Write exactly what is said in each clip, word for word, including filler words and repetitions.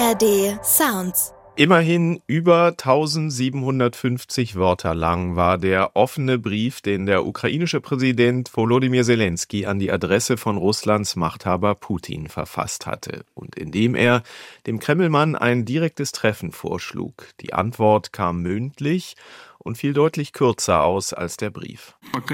A R D Sounds. Immerhin über eintausendsiebenhundertfünfzig Wörter lang war der offene Brief, den der ukrainische Präsident Volodymyr Zelensky an die Adresse von Russlands Machthaber Putin verfasst hatte und in dem er dem Kremlmann ein direktes Treffen vorschlug. Die Antwort kam mündlich und fiel deutlich kürzer aus als der Brief.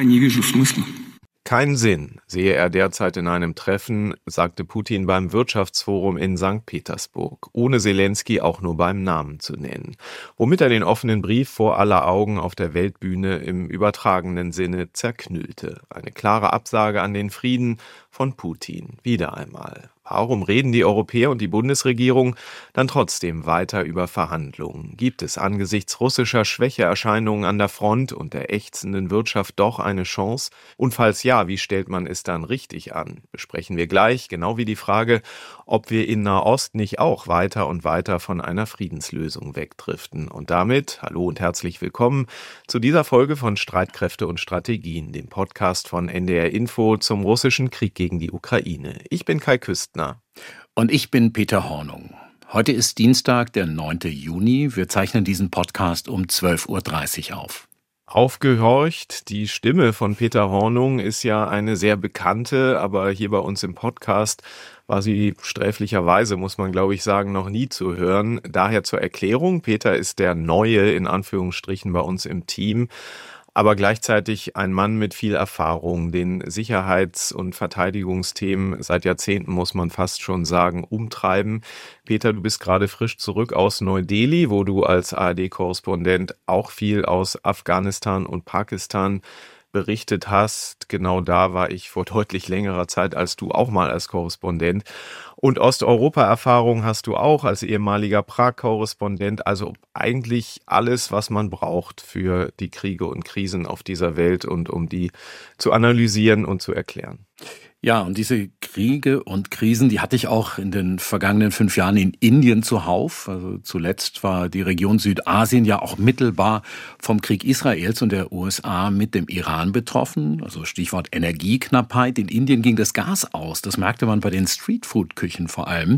Keinen Sinn sehe er derzeit in einem Treffen, sagte Putin beim Wirtschaftsforum in Sankt Petersburg, ohne Zelensky auch nur beim Namen zu nennen, womit er den offenen Brief vor aller Augen auf der Weltbühne im übertragenen Sinne zerknüllte. Eine klare Absage an den Frieden von Putin, wieder einmal. Warum reden die Europäer und die Bundesregierung dann trotzdem weiter über Verhandlungen? Gibt es angesichts russischer Schwächeerscheinungen an der Front und der ächzenden Wirtschaft doch eine Chance? Und falls ja, wie stellt man es dann richtig an? Besprechen wir gleich, genau wie die Frage, ob wir in Nahost nicht auch weiter und weiter von einer Friedenslösung wegdriften. Und damit, hallo und herzlich willkommen zu dieser Folge von Streitkräfte und Strategien, dem Podcast von N D R Info zum russischen Krieg gegen die Ukraine. Ich bin Kai Küstner. Und ich bin Peter Hornung. Heute ist Dienstag, der neunte Juni. Wir zeichnen diesen Podcast um zwölf Uhr dreißig auf. Aufgehorcht, die Stimme von Peter Hornung ist ja eine sehr bekannte, aber hier bei uns im Podcast war sie sträflicherweise, muss man glaube ich sagen, noch nie zu hören. Daher zur Erklärung, Peter ist der Neue in Anführungsstrichen bei uns im Team, aber gleichzeitig ein Mann mit viel Erfahrung, den Sicherheits- und Verteidigungsthemen seit Jahrzehnten, muss man fast schon sagen, umtreiben. Peter, du bist gerade frisch zurück aus Neu-Delhi, wo du als A R D-Korrespondent auch viel aus Afghanistan und Pakistan berichtet hast. Genau da war ich vor deutlich längerer Zeit als du auch mal als Korrespondent. Und Osteuropa-Erfahrung hast du auch als ehemaliger Prag-Korrespondent. Also eigentlich alles, was man braucht für die Kriege und Krisen auf dieser Welt und um die zu analysieren und zu erklären. Ja, und diese Kriege und Krisen, die hatte ich auch in den vergangenen fünf Jahren in Indien zuhauf. Also zuletzt war die Region Südasien ja auch mittelbar vom Krieg Israels und der U S A mit dem Iran betroffen. Also Stichwort Energieknappheit. In Indien ging das Gas aus. Das merkte man bei den Streetfood-Küchen vor allem.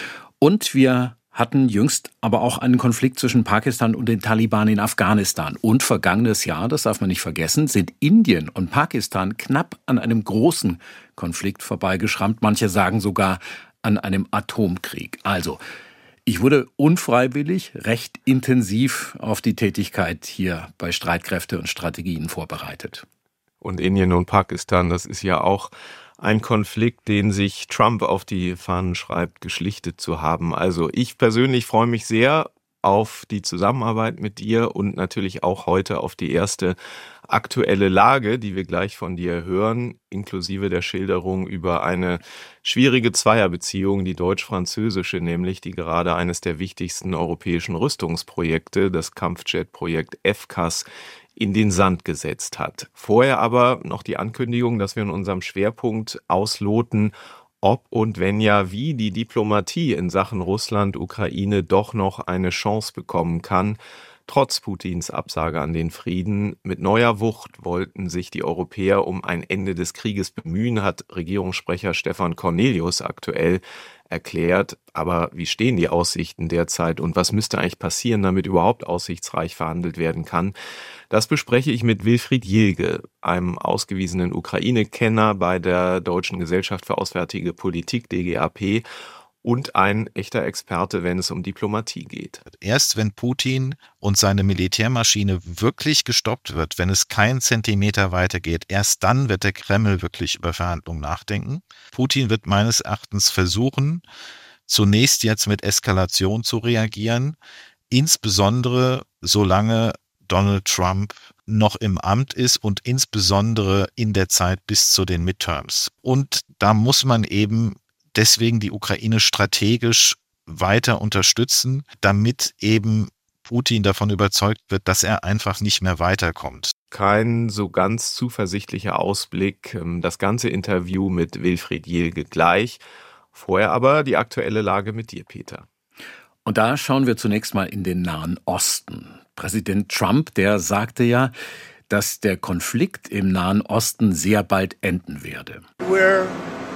Und wir hatten jüngst aber auch einen Konflikt zwischen Pakistan und den Taliban in Afghanistan. Und vergangenes Jahr, das darf man nicht vergessen, sind Indien und Pakistan knapp an einem großen Konflikt vorbeigeschrammt. Manche sagen sogar an einem Atomkrieg. Also, ich wurde unfreiwillig recht intensiv auf die Tätigkeit hier bei Streitkräfte und Strategien vorbereitet. Und Indien und Pakistan, das ist ja auch ein Konflikt, den sich Trump auf die Fahnen schreibt, geschlichtet zu haben. Also ich persönlich freue mich sehr auf die Zusammenarbeit mit dir und natürlich auch heute auf die erste aktuelle Lage, die wir gleich von dir hören, inklusive der Schilderung über eine schwierige Zweierbeziehung, die deutsch-französische nämlich, die gerade eines der wichtigsten europäischen Rüstungsprojekte, das Kampfjet-Projekt F C A S, in den Sand gesetzt hat. Vorher aber noch die Ankündigung, dass wir in unserem Schwerpunkt ausloten, ob und wenn ja, wie die Diplomatie in Sachen Russland, Ukraine doch noch eine Chance bekommen kann. Trotz Putins Absage an den Frieden. Mit neuer Wucht wollten sich die Europäer um ein Ende des Krieges bemühen, hat Regierungssprecher Stefan Cornelius aktuell erklärt. Aber wie stehen die Aussichten derzeit und was müsste eigentlich passieren, damit überhaupt aussichtsreich verhandelt werden kann? Das bespreche ich mit Wilfried Jilge, einem ausgewiesenen Ukraine-Kenner bei der Deutschen Gesellschaft für Auswärtige Politik, D G A P, und ein echter Experte, wenn es um Diplomatie geht. Erst wenn Putin und seine Militärmaschine wirklich gestoppt wird, wenn es keinen Zentimeter weitergeht, erst dann wird der Kreml wirklich über Verhandlungen nachdenken. Putin wird meines Erachtens versuchen, zunächst jetzt mit Eskalation zu reagieren, insbesondere solange Donald Trump noch im Amt ist und insbesondere in der Zeit bis zu den Midterms. Und da muss man eben deswegen die Ukraine strategisch weiter unterstützen, damit eben Putin davon überzeugt wird, dass er einfach nicht mehr weiterkommt. Kein so ganz zuversichtlicher Ausblick. Das ganze Interview mit Wilfried Jilge gleich. Vorher aber die aktuelle Lage mit dir, Peter. Und da schauen wir zunächst mal in den Nahen Osten. Präsident Trump, der sagte ja, dass der Konflikt im Nahen Osten sehr bald enden werde. We're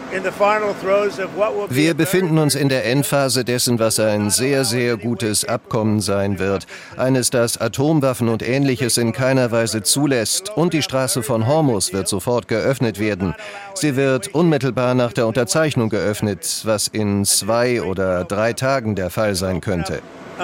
Wir befinden uns in der Endphase dessen, was ein sehr, sehr gutes Abkommen sein wird. Eines, das Atomwaffen und Ähnliches in keiner Weise zulässt. Und die Straße von Hormuz wird sofort geöffnet werden. Sie wird unmittelbar nach der Unterzeichnung geöffnet, was in zwei oder drei Tagen der Fall sein könnte.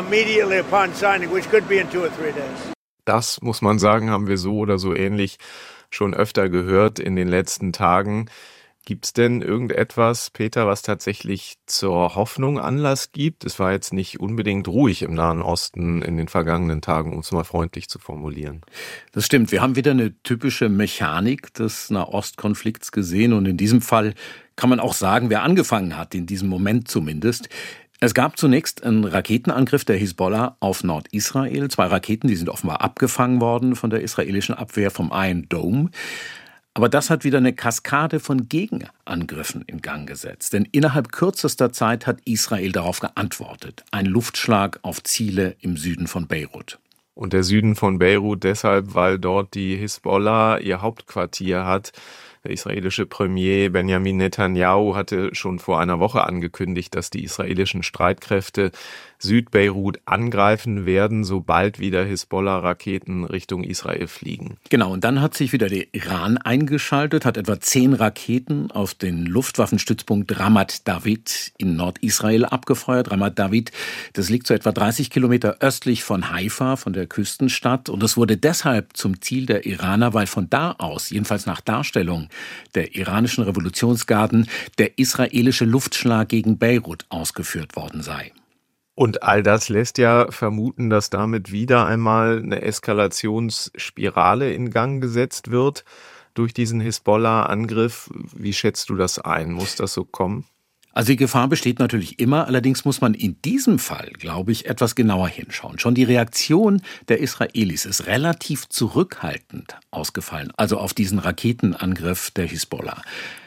Das, muss man sagen, haben wir so oder so ähnlich schon öfter gehört in den letzten Tagen. Gibt es denn irgendetwas, Peter, was tatsächlich zur Hoffnung Anlass gibt? Es war jetzt nicht unbedingt ruhig im Nahen Osten in den vergangenen Tagen, um es mal freundlich zu formulieren. Das stimmt. Wir haben wieder eine typische Mechanik des Nahostkonflikts gesehen. Und in diesem Fall kann man auch sagen, wer angefangen hat, in diesem Moment zumindest. Es gab zunächst einen Raketenangriff der Hisbollah auf Nordisrael. Zwei Raketen, die sind offenbar abgefangen worden von der israelischen Abwehr vom Iron Dome. Aber das hat wieder eine Kaskade von Gegenangriffen in Gang gesetzt. Denn innerhalb kürzester Zeit hat Israel darauf geantwortet. Ein Luftschlag auf Ziele im Süden von Beirut. Und der Süden von Beirut deshalb, weil dort die Hisbollah ihr Hauptquartier hat. Der israelische Premier Benjamin Netanyahu hatte schon vor einer Woche angekündigt, dass die israelischen Streitkräfte Südbeirut angreifen werden, sobald wieder Hisbollah-Raketen Richtung Israel fliegen. Genau, und dann hat sich wieder der Iran eingeschaltet, hat etwa zehn Raketen auf den Luftwaffenstützpunkt Ramat David in Nordisrael abgefeuert. Ramat David, das liegt so etwa dreißig Kilometer östlich von Haifa, von der Küstenstadt. Und es wurde deshalb zum Ziel der Iraner, weil von da aus, jedenfalls nach Darstellung der iranischen Revolutionsgarden, der israelische Luftschlag gegen Beirut ausgeführt worden sei. Und all das lässt ja vermuten, dass damit wieder einmal eine Eskalationsspirale in Gang gesetzt wird durch diesen Hisbollah-Angriff. Wie schätzt du das ein? Muss das so kommen? Also die Gefahr besteht natürlich immer, allerdings muss man in diesem Fall, glaube ich, etwas genauer hinschauen. Schon die Reaktion der Israelis ist relativ zurückhaltend ausgefallen, also auf diesen Raketenangriff der Hisbollah.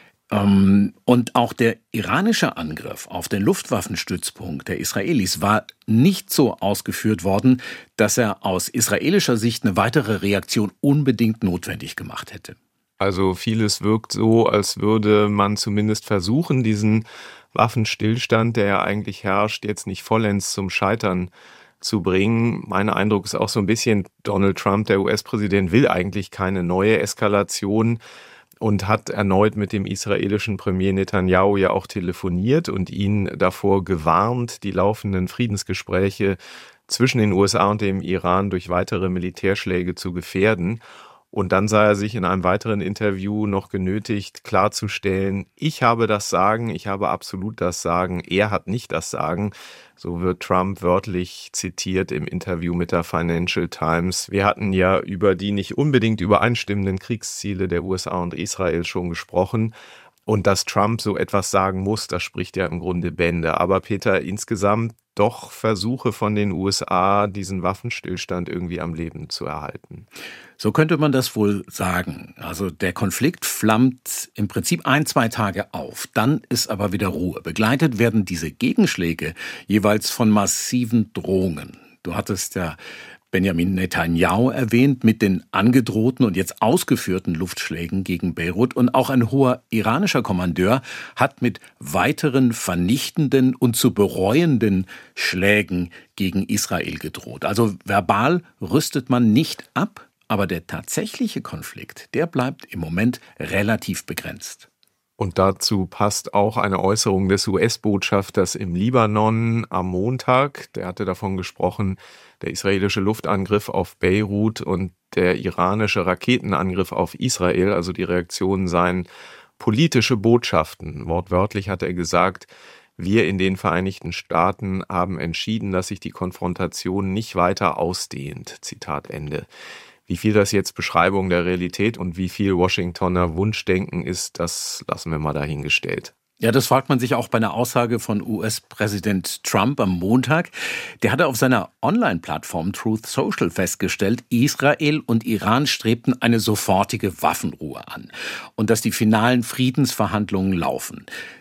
Und auch der iranische Angriff auf den Luftwaffenstützpunkt der Israelis war nicht so ausgeführt worden, dass er aus israelischer Sicht eine weitere Reaktion unbedingt notwendig gemacht hätte. Also vieles wirkt so, als würde man zumindest versuchen, diesen Waffenstillstand, der ja eigentlich herrscht, jetzt nicht vollends zum Scheitern zu bringen. Mein Eindruck ist auch so ein bisschen, Donald Trump, der U S-Präsident, will eigentlich keine neue Eskalation und hat erneut mit dem israelischen Premier Netanyahu ja auch telefoniert und ihn davor gewarnt, die laufenden Friedensgespräche zwischen den U S A und dem Iran durch weitere Militärschläge zu gefährden. Und dann sah er sich in einem weiteren Interview noch genötigt, klarzustellen, ich habe das Sagen, ich habe absolut das Sagen, er hat nicht das Sagen. So wird Trump wörtlich zitiert im Interview mit der Financial Times. Wir hatten ja über die nicht unbedingt übereinstimmenden Kriegsziele der U S A und Israel schon gesprochen. Und dass Trump so etwas sagen muss, das spricht ja im Grunde Bände. Aber Peter, insgesamt doch Versuche von den U S A, diesen Waffenstillstand irgendwie am Leben zu erhalten. So könnte man das wohl sagen. Also der Konflikt flammt im Prinzip ein, zwei Tage auf. Dann ist aber wieder Ruhe. Begleitet werden diese Gegenschläge jeweils von massiven Drohungen. Du hattest ja Benjamin Netanyahu erwähnt mit den angedrohten und jetzt ausgeführten Luftschlägen gegen Beirut. Und auch ein hoher iranischer Kommandeur hat mit weiteren vernichtenden und zu bereuenden Schlägen gegen Israel gedroht. Also verbal rüstet man nicht ab, aber der tatsächliche Konflikt, der bleibt im Moment relativ begrenzt. Und dazu passt auch eine Äußerung des U S-Botschafters im Libanon am Montag. Der hatte davon gesprochen, der israelische Luftangriff auf Beirut und der iranische Raketenangriff auf Israel, also die Reaktionen seien politische Botschaften. Wortwörtlich hat er gesagt, wir in den Vereinigten Staaten haben entschieden, dass sich die Konfrontation nicht weiter ausdehnt. Zitat Ende. Wie viel das jetzt Beschreibung der Realität und wie viel Washingtoner Wunschdenken ist, das lassen wir mal dahingestellt. Ja, das fragt man sich auch bei einer Aussage von U S-Präsident Trump am Montag. Der hatte auf seiner Online-Plattform Truth Social festgestellt, Israel und Iran strebten eine sofortige Waffenruhe an und dass die finalen Friedensverhandlungen laufen.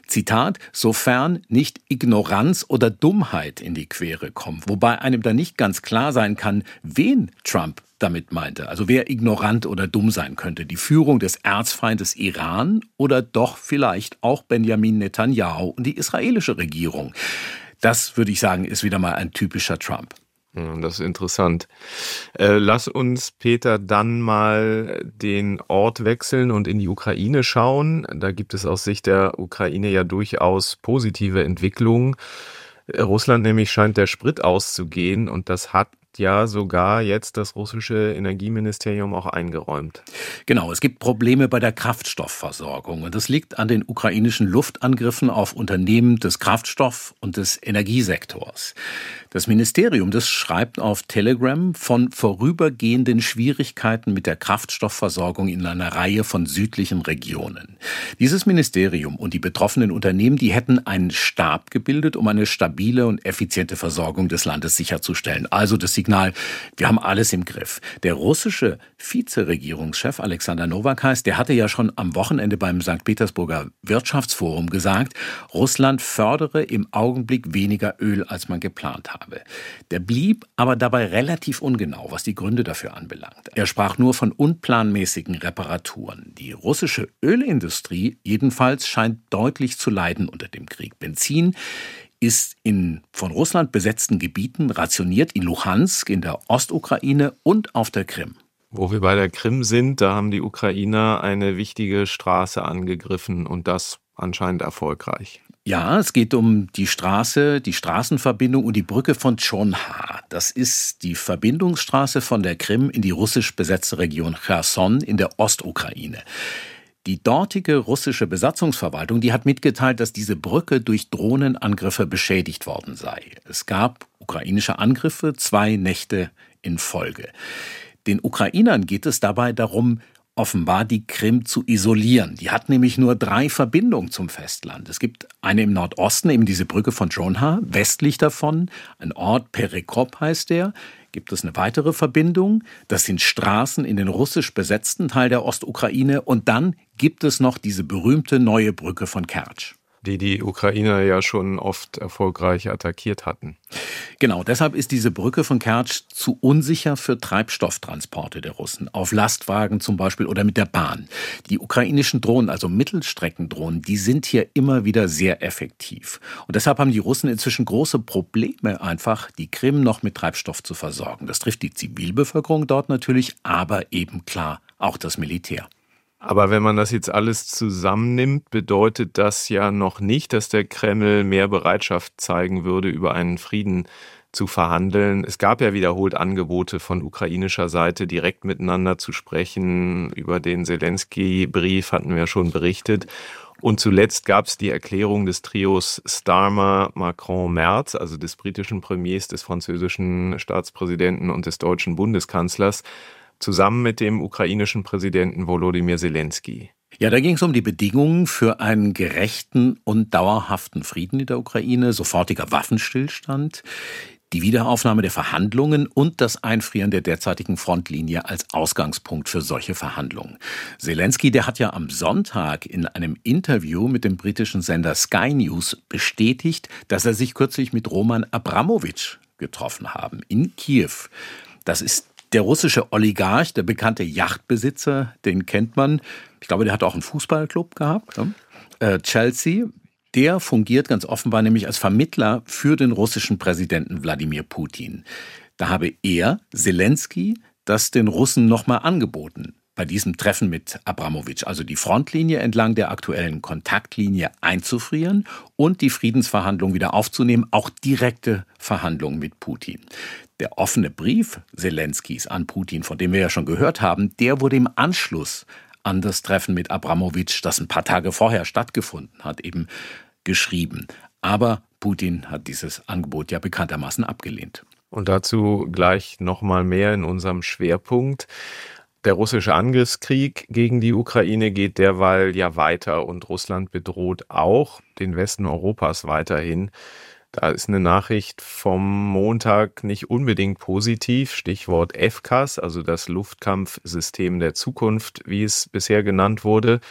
Zitat, sofern nicht Ignoranz oder Dummheit in die Quere kommt. Wobei einem da nicht ganz klar sein kann, wen Trump damit meinte. Also wer ignorant oder dumm sein könnte. Die Führung des Erzfeindes Iran oder doch vielleicht auch Benjamin Netanyahu und die israelische Regierung. Das, würde ich sagen, ist wieder mal ein typischer Trump. Das ist interessant. Äh, lass uns, Peter, dann mal den Ort wechseln und in die Ukraine schauen. Da gibt es aus Sicht der Ukraine ja durchaus positive Entwicklungen. Russland nämlich scheint der Sprit auszugehen und das hat ja sogar jetzt das russische Energieministerium auch eingeräumt. Genau, es gibt Probleme bei der Kraftstoffversorgung und das liegt an den ukrainischen Luftangriffen auf Unternehmen des Kraftstoff- und des Energiesektors. Das Ministerium, das schreibt auf Telegram von vorübergehenden Schwierigkeiten mit der Kraftstoffversorgung in einer Reihe von südlichen Regionen. Dieses Ministerium und die betroffenen Unternehmen, die hätten einen Stab gebildet, um eine stabile und effiziente Versorgung des Landes sicherzustellen. Also das Signal, wir haben alles im Griff. Der russische Vizeregierungschef Alexander Nowak heißt, der hatte ja schon am Wochenende beim Sankt Petersburger Wirtschaftsforum gesagt, Russland fördere im Augenblick weniger Öl, als man geplant habe. Der blieb aber dabei relativ ungenau, was die Gründe dafür anbelangt. Er sprach nur von unplanmäßigen Reparaturen. Die russische Ölindustrie jedenfalls scheint deutlich zu leiden unter dem Krieg. Benzin ist in von Russland besetzten Gebieten rationiert, in Luhansk, in der Ostukraine und auf der Krim. Wo wir bei der Krim sind, da haben die Ukrainer eine wichtige Straße angegriffen und das anscheinend erfolgreich. Ja, es geht um die Straße, die Straßenverbindung und die Brücke von Tschonha. Das ist die Verbindungsstraße von der Krim in die russisch besetzte Region Cherson in der Ostukraine. Die dortige russische Besatzungsverwaltung, die hat mitgeteilt, dass diese Brücke durch Drohnenangriffe beschädigt worden sei. Es gab ukrainische Angriffe, zwei Nächte in Folge. Den Ukrainern geht es dabei darum, offenbar die Krim zu isolieren. Die hat nämlich nur drei Verbindungen zum Festland. Es gibt eine im Nordosten, eben diese Brücke von Tschonha, westlich davon, ein Ort, Perekop heißt der, gibt es eine weitere Verbindung. Das sind Straßen in den russisch besetzten Teil der Ostukraine. Und dann gibt es noch diese berühmte neue Brücke von Kertsch. Die die Ukrainer ja schon oft erfolgreich attackiert hatten. Genau, deshalb ist diese Brücke von Kertsch zu unsicher für Treibstofftransporte der Russen, auf Lastwagen zum Beispiel oder mit der Bahn. Die ukrainischen Drohnen, also Mittelstreckendrohnen, die sind hier immer wieder sehr effektiv. Und deshalb haben die Russen inzwischen große Probleme, einfach die Krim noch mit Treibstoff zu versorgen. Das trifft die Zivilbevölkerung dort natürlich, aber eben klar auch das Militär. Aber wenn man das jetzt alles zusammennimmt, bedeutet das ja noch nicht, dass der Kreml mehr Bereitschaft zeigen würde, über einen Frieden zu verhandeln. Es gab ja wiederholt Angebote von ukrainischer Seite, direkt miteinander zu sprechen. Über den Zelensky-Brief hatten wir schon berichtet. Und zuletzt gab es die Erklärung des Trios Starmer, Macron, Merz, also des britischen Premiers, des französischen Staatspräsidenten und des deutschen Bundeskanzlers, zusammen mit dem ukrainischen Präsidenten Volodymyr Zelensky. Ja, da ging es um die Bedingungen für einen gerechten und dauerhaften Frieden in der Ukraine, sofortiger Waffenstillstand, die Wiederaufnahme der Verhandlungen und das Einfrieren der derzeitigen Frontlinie als Ausgangspunkt für solche Verhandlungen. Zelensky, der hat ja am Sonntag in einem Interview mit dem britischen Sender Sky News bestätigt, dass er sich kürzlich mit Roman Abramowitsch getroffen haben in Kiew. Das ist der russische Oligarch, der bekannte Yachtbesitzer, den kennt man. Ich glaube, der hat auch einen Fußballclub gehabt, ne? äh, Chelsea. Der fungiert ganz offenbar nämlich als Vermittler für den russischen Präsidenten Wladimir Putin. Da habe er, Zelensky, das den Russen nochmal angeboten. Bei diesem Treffen mit Abramowitsch, also die Frontlinie entlang der aktuellen Kontaktlinie einzufrieren und die Friedensverhandlungen wieder aufzunehmen, auch direkte Verhandlungen mit Putin. Der offene Brief Zelenskys an Putin, von dem wir ja schon gehört haben, der wurde im Anschluss an das Treffen mit Abramowitsch, das ein paar Tage vorher stattgefunden hat, eben geschrieben. Aber Putin hat dieses Angebot ja bekanntermaßen abgelehnt. Und dazu gleich noch mal mehr in unserem Schwerpunkt. Der russische Angriffskrieg gegen die Ukraine geht derweil ja weiter und Russland bedroht auch den Westen Europas weiterhin. Da ist eine Nachricht vom Montag nicht unbedingt positiv, Stichwort F C A S, also das Luftkampfsystem der Zukunft, wie es bisher genannt wurde.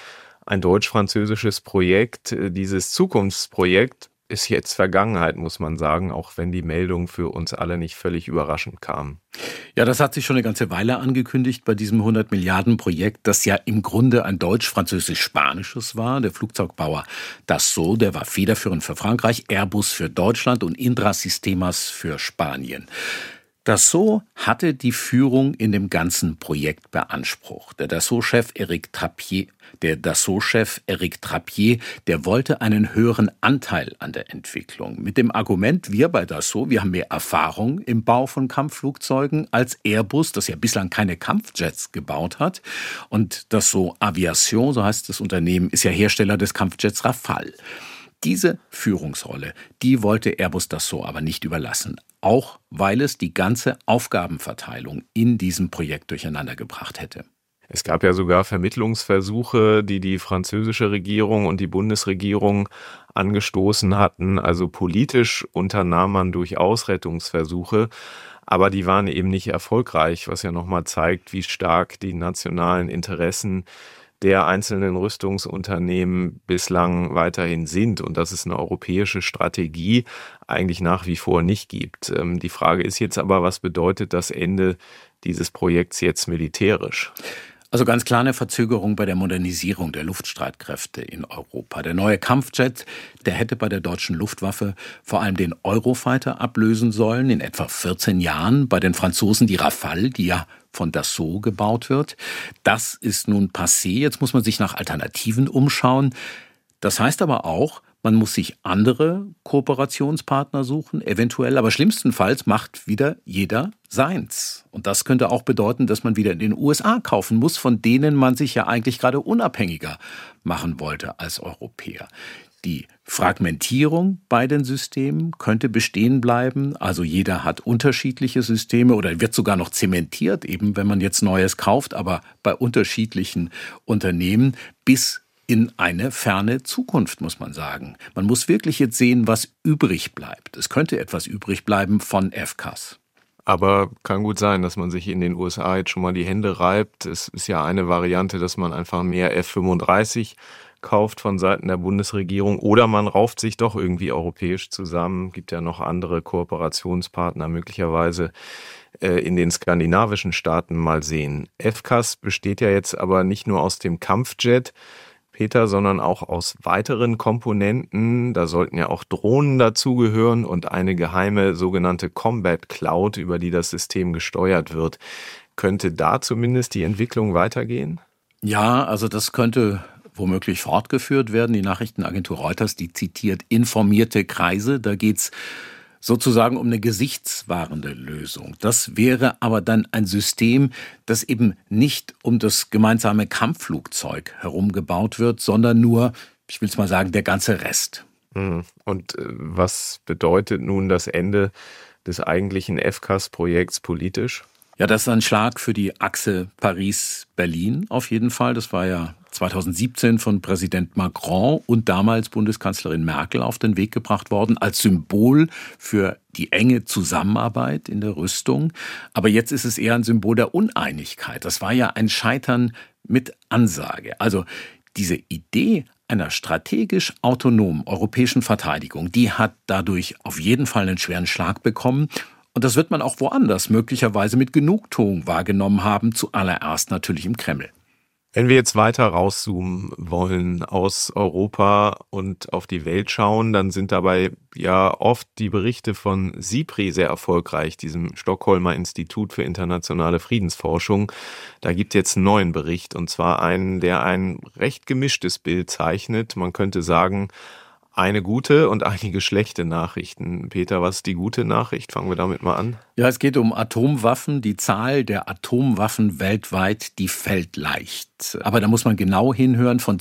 ein deutsch-französisches Projekt. Dieses Zukunftsprojekt ist jetzt Vergangenheit, muss man sagen, auch wenn die Meldung für uns alle nicht völlig überraschend kam. Ja, das hat sich schon eine ganze Weile angekündigt bei diesem hundert Milliarden Projekt, das ja im Grunde ein deutsch-französisch-spanisches war. Der Flugzeugbauer Dassault, der war federführend für Frankreich, Airbus für Deutschland und Indra Sistemas für Spanien. Dassault hatte die Führung in dem ganzen Projekt beansprucht. Der Dassault-Chef Éric Trappier, der Dassault-Chef Éric Trappier, der wollte einen höheren Anteil an der Entwicklung. Mit dem Argument, wir bei Dassault, wir haben mehr Erfahrung im Bau von Kampfflugzeugen als Airbus, das ja bislang keine Kampfjets gebaut hat. Und Dassault Aviation, so heißt das Unternehmen, ist ja Hersteller des Kampfjets Rafale. Diese Führungsrolle, die wollte Airbus Dassault aber nicht überlassen, auch weil es die ganze Aufgabenverteilung in diesem Projekt durcheinander gebracht hätte. Es gab ja sogar Vermittlungsversuche, die die französische Regierung und die Bundesregierung angestoßen hatten. Also politisch unternahm man durchaus Rettungsversuche, aber die waren eben nicht erfolgreich, was ja nochmal zeigt, wie stark die nationalen Interessen der einzelnen Rüstungsunternehmen bislang weiterhin sind und dass es eine europäische Strategie eigentlich nach wie vor nicht gibt. Die Frage ist jetzt aber, was bedeutet das Ende dieses Projekts jetzt militärisch? Also ganz klar eine Verzögerung bei der Modernisierung der Luftstreitkräfte in Europa. Der neue Kampfjet, der hätte bei der deutschen Luftwaffe vor allem den Eurofighter ablösen sollen, in etwa vierzehn Jahren. Bei den Franzosen die Rafale, die ja von Dassault gebaut wird. Das ist nun passé. Jetzt muss man sich nach Alternativen umschauen. Das heißt aber auch, man muss sich andere Kooperationspartner suchen, eventuell, aber schlimmstenfalls macht wieder jeder seins. Und das könnte auch bedeuten, dass man wieder in den U S A kaufen muss, von denen man sich ja eigentlich gerade unabhängiger machen wollte als Europäer. Die Fragmentierung bei den Systemen könnte bestehen bleiben. Also jeder hat unterschiedliche Systeme oder wird sogar noch zementiert, eben wenn man jetzt Neues kauft, aber bei unterschiedlichen Unternehmen bis in eine ferne Zukunft, muss man sagen. Man muss wirklich jetzt sehen, was übrig bleibt. Es könnte etwas übrig bleiben von F C A S. Aber kann gut sein, dass man sich in den U S A jetzt schon mal die Hände reibt. Es ist ja eine Variante, dass man einfach mehr F fünfunddreißig kauft von Seiten der Bundesregierung oder man rauft sich doch irgendwie europäisch zusammen. Gibt ja noch andere Kooperationspartner möglicherweise äh, in den skandinavischen Staaten, mal sehen. F C A S besteht ja jetzt aber nicht nur aus dem Kampfjet, Peter, sondern auch aus weiteren Komponenten. Da sollten ja auch Drohnen dazugehören und eine geheime sogenannte Combat Cloud, über die das System gesteuert wird. Könnte da zumindest die Entwicklung weitergehen? Ja, also das könnte womöglich fortgeführt werden. Die Nachrichtenagentur Reuters, die zitiert informierte Kreise. Da geht's sozusagen um eine gesichtswahrende Lösung. Das wäre aber dann ein System, das eben nicht um das gemeinsame Kampfflugzeug herum gebaut wird, sondern nur, ich will es mal sagen, der ganze Rest. Und was bedeutet nun das Ende des eigentlichen F C A S-Projekts politisch? Ja, das ist ein Schlag für die Achse Paris-Berlin auf jeden Fall. Das war ja zweitausendsiebzehn von Präsident Macron und damals Bundeskanzlerin Merkel auf den Weg gebracht worden, als Symbol für die enge Zusammenarbeit in der Rüstung. Aber jetzt ist es eher ein Symbol der Uneinigkeit. Das war ja ein Scheitern mit Ansage. Also diese Idee einer strategisch autonomen europäischen Verteidigung, die hat dadurch auf jeden Fall einen schweren Schlag bekommen. Und das wird man auch woanders möglicherweise mit Genugtuung wahrgenommen haben, zuallererst natürlich im Kreml. Wenn wir jetzt weiter rauszoomen wollen aus Europa und auf die Welt schauen, dann sind dabei ja oft die Berichte von SIPRI sehr erfolgreich, diesem Stockholmer Institut für internationale Friedensforschung. Da gibt es jetzt einen neuen Bericht, und zwar einen, der ein recht gemischtes Bild zeichnet. Man könnte sagen, eine gute und einige schlechte Nachrichten. Peter, was ist die gute Nachricht? Fangen wir damit mal an. Ja, es geht um Atomwaffen. Die Zahl der Atomwaffen weltweit, die fällt leicht. Aber da muss man genau hinhören, von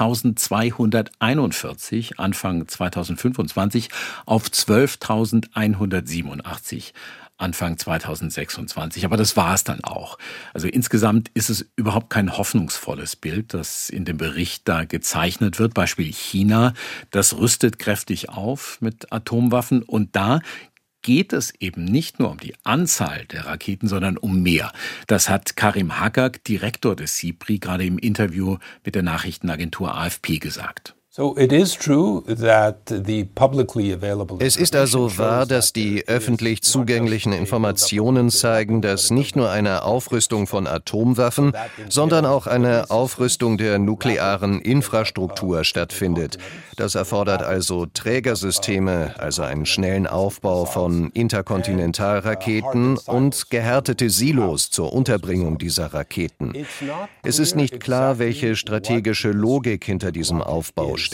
zwölftausendzweihunderteinundvierzig Anfang zweitausendfünfundzwanzig auf zwölftausendeinhundertsiebenundachtzig Anfang zweitausendsechsundzwanzig. Aber das war es dann auch. Also insgesamt ist es überhaupt kein hoffnungsvolles Bild, das in dem Bericht da gezeichnet wird. Beispiel China, das rüstet kräftig auf mit Atomwaffen. Und da geht es eben nicht nur um die Anzahl der Raketen, sondern um mehr. Das hat Karim Hagag, Direktor des SIPRI, gerade im Interview mit der Nachrichtenagentur A F P gesagt. Es ist also wahr, dass die öffentlich zugänglichen Informationen zeigen, dass nicht nur eine Aufrüstung von Atomwaffen, sondern auch eine Aufrüstung der nuklearen Infrastruktur stattfindet. Das erfordert also Trägersysteme, also einen schnellen Aufbau von Interkontinentalraketen und gehärtete Silos zur Unterbringung dieser Raketen. Es ist nicht klar, welche strategische Logik hinter diesem Aufbau steckt.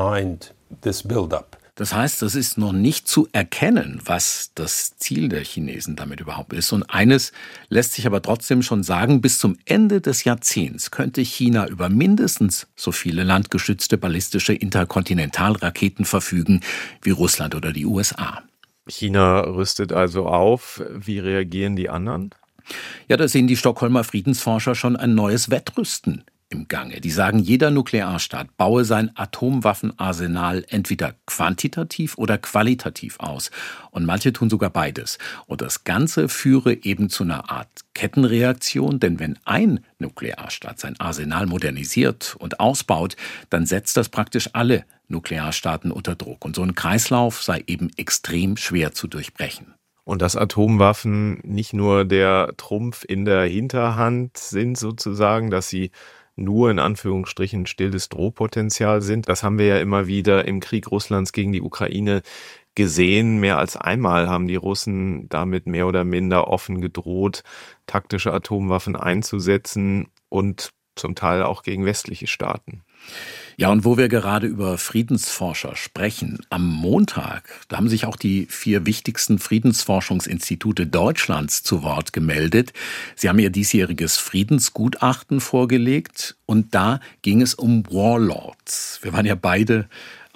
Das heißt, es ist noch nicht zu erkennen, was das Ziel der Chinesen damit überhaupt ist. Und eines lässt sich aber trotzdem schon sagen, bis zum Ende des Jahrzehnts könnte China über mindestens so viele landgestützte ballistische Interkontinentalraketen verfügen wie Russland oder die U S A. China rüstet also auf. Wie reagieren die anderen? Ja, da sehen die Stockholmer Friedensforscher schon ein neues Wettrüsten im Gange. Die sagen, jeder Nuklearstaat baue sein Atomwaffenarsenal entweder quantitativ oder qualitativ aus. Und manche tun sogar beides. Und das Ganze führe eben zu einer Art Kettenreaktion, denn wenn ein Nuklearstaat sein Arsenal modernisiert und ausbaut, dann setzt das praktisch alle Nuklearstaaten unter Druck. Und so ein Kreislauf sei eben extrem schwer zu durchbrechen. Und dass Atomwaffen nicht nur der Trumpf in der Hinterhand sind sozusagen, dass sie nur in Anführungsstrichen stilles Drohpotenzial sind. Das haben wir ja immer wieder im Krieg Russlands gegen die Ukraine gesehen. Mehr als einmal haben die Russen damit mehr oder minder offen gedroht, taktische Atomwaffen einzusetzen und zum Teil auch gegen westliche Staaten. Ja, und wo wir gerade über Friedensforscher sprechen, am Montag, da haben sich auch die vier wichtigsten Friedensforschungsinstitute Deutschlands zu Wort gemeldet. Sie haben ihr diesjähriges Friedensgutachten vorgelegt und da ging es um Warlords. Wir waren ja beide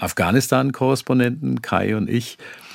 Afghanistan-Korrespondenten, Kai und ich.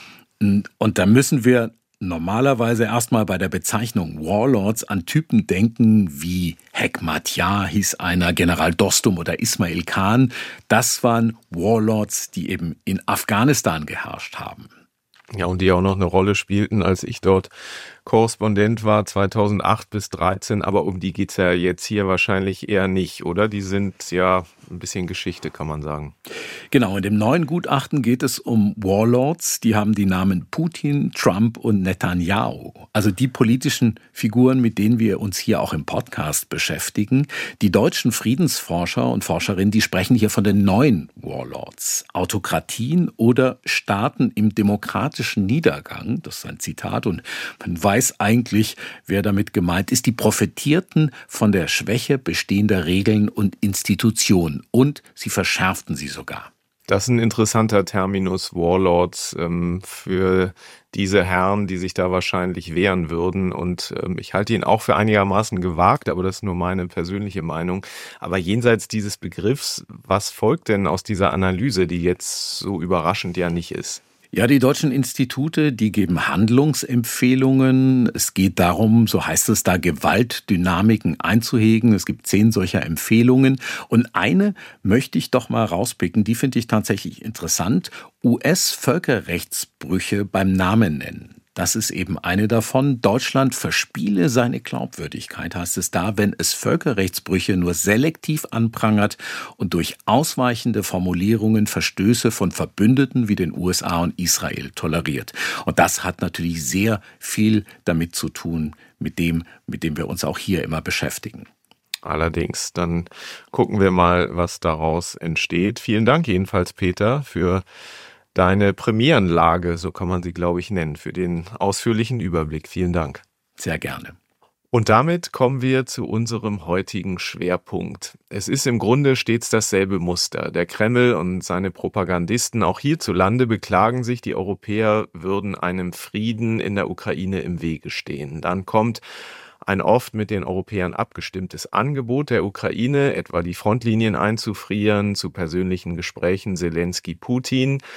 Und da müssen wir normalerweise erstmal bei der Bezeichnung Warlords an Typen denken wie Hekmatyar hieß einer, General Dostum oder Ismail Khan. Das waren Warlords, die eben in Afghanistan geherrscht haben. Ja, und die auch noch eine Rolle spielten, als ich dort Korrespondent war, zweitausendacht bis dreizehn. Aber um die geht's ja jetzt hier wahrscheinlich eher nicht, oder? Die sind ja ein bisschen Geschichte, kann man sagen. Genau, in dem neuen Gutachten geht es um Warlords. Die haben die Namen Putin, Trump und Netanyahu. Also die politischen Figuren, mit denen wir uns hier auch im Podcast beschäftigen. Die deutschen Friedensforscher und Forscherinnen, die sprechen hier von den neuen Warlords. Autokratien oder Staaten im demokratischen Niedergang. Das ist ein Zitat und man weiß eigentlich, wer damit gemeint ist. Die profitierten von der Schwäche bestehender Regeln und Institutionen und sie verschärften sie sogar. Das ist ein interessanter Terminus, Warlords, ähm, für diese Herren, die sich da wahrscheinlich wehren würden. Und ähm, ich halte ihn auch für einigermaßen gewagt, aber das ist nur meine persönliche Meinung. Aber jenseits dieses Begriffs, was folgt denn aus dieser Analyse, die jetzt so überraschend ja nicht ist? Ja, die deutschen Institute, die geben Handlungsempfehlungen. Es geht darum, so heißt es da, Gewaltdynamiken einzuhegen. Es gibt zehn solcher Empfehlungen. Und eine möchte ich doch mal rauspicken, die finde ich tatsächlich interessant. U S-Völkerrechtsbrüche beim Namen nennen. Das ist eben eine davon. Deutschland verspiele seine Glaubwürdigkeit, heißt es da, wenn es Völkerrechtsbrüche nur selektiv anprangert und durch ausweichende Formulierungen Verstöße von Verbündeten wie den U S A und Israel toleriert. Und das hat natürlich sehr viel damit zu tun, mit dem, mit dem wir uns auch hier immer beschäftigen. Allerdings, dann gucken wir mal, was daraus entsteht. Vielen Dank jedenfalls, Peter, für deine Premierenlage, so kann man sie, glaube ich, nennen, für den ausführlichen Überblick. Vielen Dank. Sehr gerne. Und damit kommen wir zu unserem heutigen Schwerpunkt. Es ist im Grunde stets dasselbe Muster. Der Kreml und seine Propagandisten auch hierzulande beklagen sich, die Europäer würden einem Frieden in der Ukraine im Wege stehen. Dann kommt ein oft mit den Europäern abgestimmtes Angebot der Ukraine, etwa die Frontlinien einzufrieren, zu persönlichen Gesprächen Selensky-Putin.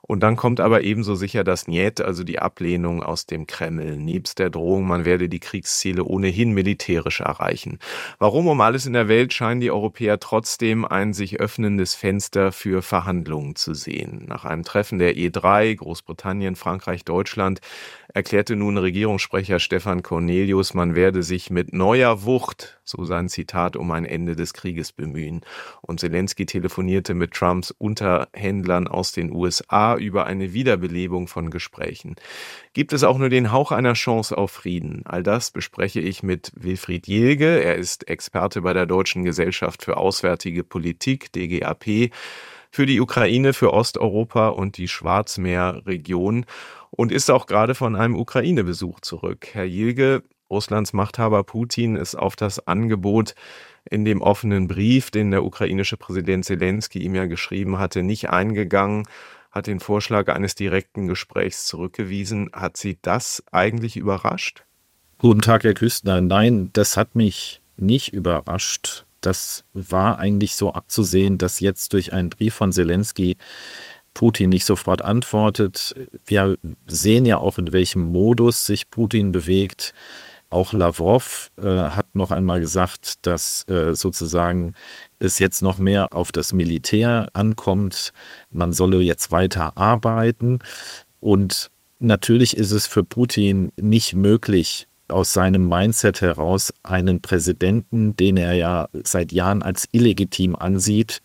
Und dann kommt aber ebenso sicher das Njet, also die Ablehnung aus dem Kreml, nebst der Drohung, man werde die Kriegsziele ohnehin militärisch erreichen. Warum um alles in der Welt scheinen die Europäer trotzdem ein sich öffnendes Fenster für Verhandlungen zu sehen? Nach einem Treffen der E drei, Großbritannien, Frankreich, Deutschland, erklärte nun Regierungssprecher Stefan Cornelius, man werde sich mit neuer Wucht, so sein Zitat, um ein Ende des Krieges bemühen. Und Zelensky telefonierte mit Trumps Unterhändlern aus den U S A über eine Wiederbelebung von Gesprächen. Gibt es auch nur den Hauch einer Chance auf Frieden? All das bespreche ich mit Wilfried Jelge. Er ist Experte bei der Deutschen Gesellschaft für Auswärtige Politik, D G A P, für die Ukraine, für Osteuropa und die Schwarzmeerregion und ist auch gerade von einem Ukraine-Besuch zurück. Herr Jelge, Russlands Machthaber Putin ist auf das Angebot in dem offenen Brief, den der ukrainische Präsident Zelensky ihm ja geschrieben hatte, nicht eingegangen, hat den Vorschlag eines direkten Gesprächs zurückgewiesen. Hat Sie das eigentlich überrascht? Guten Tag, Herr Küstner. Nein, das hat mich nicht überrascht. Das war eigentlich so abzusehen, dass jetzt durch einen Brief von Zelensky Putin nicht sofort antwortet. Wir sehen ja auch, in welchem Modus sich Putin bewegt. Auch Lavrov äh, hat noch einmal gesagt, dass äh, sozusagen es jetzt noch mehr auf das Militär ankommt. Man solle jetzt weiter arbeiten. Und natürlich ist es für Putin nicht möglich, aus seinem Mindset heraus einen Präsidenten, den er ja seit Jahren als illegitim ansieht,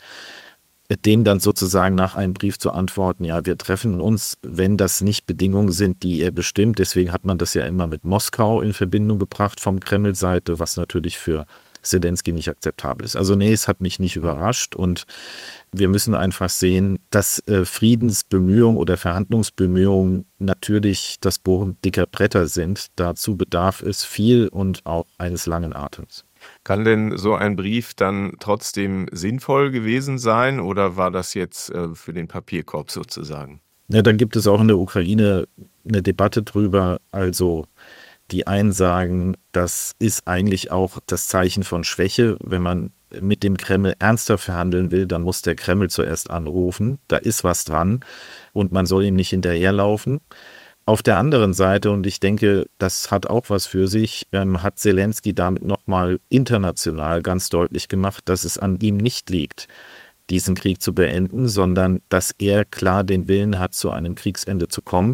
dem dann sozusagen nach einem Brief zu antworten, ja, wir treffen uns, wenn das nicht Bedingungen sind, die er bestimmt. Deswegen hat man das ja immer mit Moskau in Verbindung gebracht vom Kreml-Seite, was natürlich für Zelensky nicht akzeptabel ist. Also nee, es hat mich nicht überrascht und wir müssen einfach sehen, dass äh, Friedensbemühungen oder Verhandlungsbemühungen natürlich das Bohren dicker Bretter sind. Dazu bedarf es viel und auch eines langen Atems. Kann denn so ein Brief dann trotzdem sinnvoll gewesen sein oder war das jetzt äh, für den Papierkorb sozusagen? Ja, dann gibt es auch in der Ukraine eine Debatte drüber. Also die einen sagen, das ist eigentlich auch das Zeichen von Schwäche. Wenn man mit dem Kreml ernster verhandeln will, dann muss der Kreml zuerst anrufen. Da ist was dran und man soll ihm nicht hinterherlaufen. Auf der anderen Seite, und ich denke, das hat auch was für sich, ähm, hat Zelensky damit nochmal international ganz deutlich gemacht, dass es an ihm nicht liegt, diesen Krieg zu beenden, sondern dass er klar den Willen hat, zu einem Kriegsende zu kommen.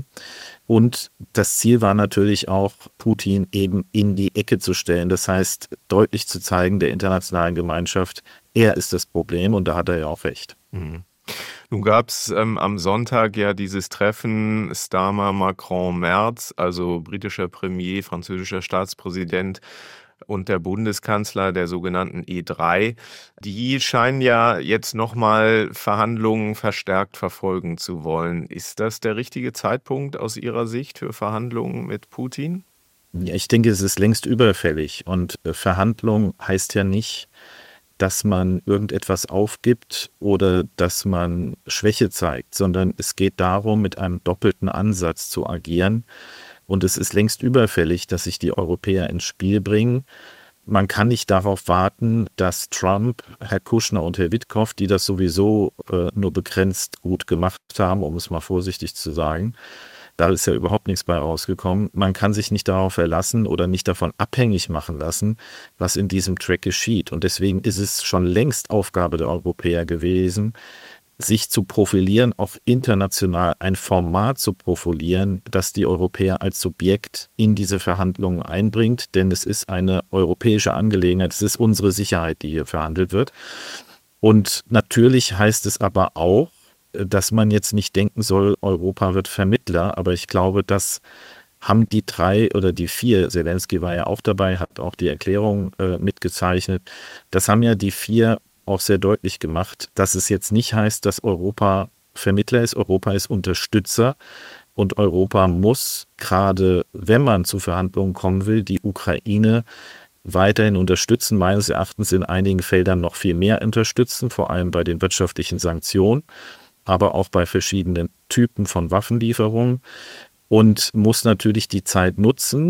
Und das Ziel war natürlich auch, Putin eben in die Ecke zu stellen. Das heißt, deutlich zu zeigen der internationalen Gemeinschaft, er ist das Problem und da hat er ja auch recht. Mhm. Nun gab es ähm, am Sonntag ja dieses Treffen Starmer, Macron, Merz, also britischer Premier, französischer Staatspräsident und der Bundeskanzler der sogenannten E drei. Die scheinen ja jetzt nochmal Verhandlungen verstärkt verfolgen zu wollen. Ist das der richtige Zeitpunkt aus Ihrer Sicht für Verhandlungen mit Putin? Ja, ich denke, es ist längst überfällig und äh, Verhandlung heißt ja nicht, dass man irgendetwas aufgibt oder dass man Schwäche zeigt, sondern es geht darum, mit einem doppelten Ansatz zu agieren. Und es ist längst überfällig, dass sich die Europäer ins Spiel bringen. Man kann nicht darauf warten, dass Trump, Herr Kushner und Herr Witkow, die das sowieso äh, nur begrenzt gut gemacht haben, um es mal vorsichtig zu sagen, da ist ja überhaupt nichts bei rausgekommen. Man kann sich nicht darauf verlassen oder nicht davon abhängig machen lassen, was in diesem Track geschieht. Und deswegen ist es schon längst Aufgabe der Europäer gewesen, sich zu profilieren, auch international ein Format zu profilieren, das die Europäer als Subjekt in diese Verhandlungen einbringt. Denn es ist eine europäische Angelegenheit, es ist unsere Sicherheit, die hier verhandelt wird. Und natürlich heißt es aber auch, dass man jetzt nicht denken soll, Europa wird Vermittler, aber ich glaube, das haben die drei oder die vier, Zelensky war ja auch dabei, hat auch die Erklärung äh, mitgezeichnet, das haben ja die vier auch sehr deutlich gemacht, dass es jetzt nicht heißt, dass Europa Vermittler ist, Europa ist Unterstützer und Europa muss, gerade wenn man zu Verhandlungen kommen will, die Ukraine weiterhin unterstützen, meines Erachtens in einigen Feldern noch viel mehr unterstützen, vor allem bei den wirtschaftlichen Sanktionen, aber auch bei verschiedenen Typen von Waffenlieferungen und muss natürlich die Zeit nutzen,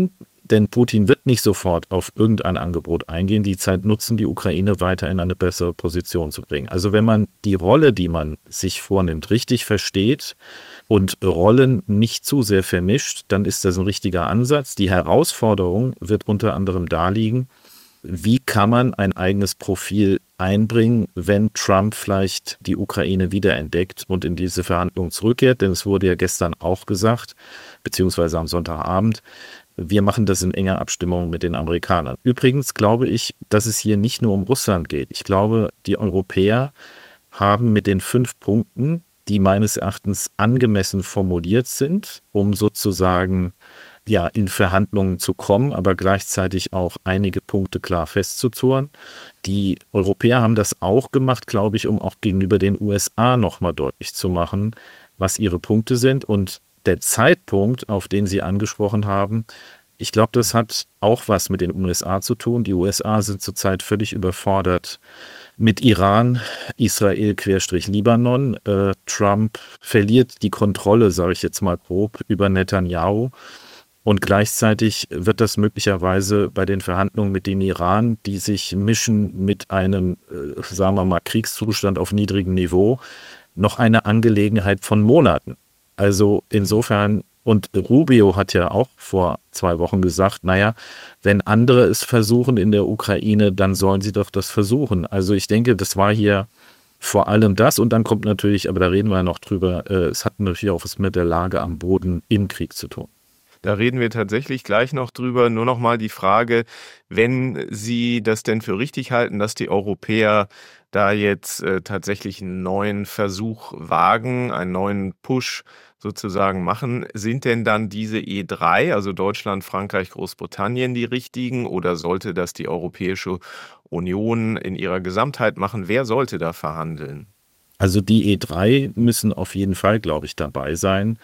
Denn Putin wird nicht sofort auf irgendein Angebot eingehen, die Zeit nutzen, die Ukraine weiter in eine bessere Position zu bringen. Also wenn man die Rolle, die man sich vornimmt, richtig versteht und Rollen nicht zu sehr vermischt, dann ist das ein richtiger Ansatz. Die Herausforderung wird unter anderem da liegen, wie kann man ein eigenes Profil einbringen, wenn Trump vielleicht die Ukraine wiederentdeckt und in diese Verhandlungen zurückkehrt? Denn es wurde ja gestern auch gesagt, beziehungsweise am Sonntagabend, wir machen das in enger Abstimmung mit den Amerikanern. Übrigens glaube ich, dass es hier nicht nur um Russland geht. Ich glaube, die Europäer haben mit den fünf Punkten, die meines Erachtens angemessen formuliert sind, um sozusagen ja, in Verhandlungen zu kommen, aber gleichzeitig auch einige Punkte klar festzuzurren. Die Europäer haben das auch gemacht, glaube ich, um auch gegenüber den U S A nochmal deutlich zu machen, was ihre Punkte sind. Und der Zeitpunkt, auf den Sie angesprochen haben, ich glaube, das hat auch was mit den U S A zu tun. Die U S A sind zurzeit völlig überfordert mit Iran, Israel querstrich Libanon. Äh, Trump verliert die Kontrolle, sage ich jetzt mal grob, über Netanyahu. Und gleichzeitig wird das möglicherweise bei den Verhandlungen mit dem Iran, die sich mischen mit einem, äh, sagen wir mal, Kriegszustand auf niedrigem Niveau, noch eine Angelegenheit von Monaten. Also insofern, und Rubio hat ja auch vor zwei Wochen gesagt, naja, wenn andere es versuchen in der Ukraine, dann sollen sie doch das versuchen. Also ich denke, das war hier vor allem das. Und dann kommt natürlich, aber da reden wir ja noch drüber, äh, es hat natürlich auch was mit der Lage am Boden im Krieg zu tun. Da reden wir tatsächlich gleich noch drüber. Nur noch mal die Frage, wenn Sie das denn für richtig halten, dass die Europäer da jetzt äh, tatsächlich einen neuen Versuch wagen, einen neuen Push sozusagen machen, sind denn dann diese E drei, also Deutschland, Frankreich, Großbritannien, die richtigen? Oder sollte das die Europäische Union in ihrer Gesamtheit machen? Wer sollte da verhandeln? Also die E drei müssen auf jeden Fall, glaube ich, dabei sein,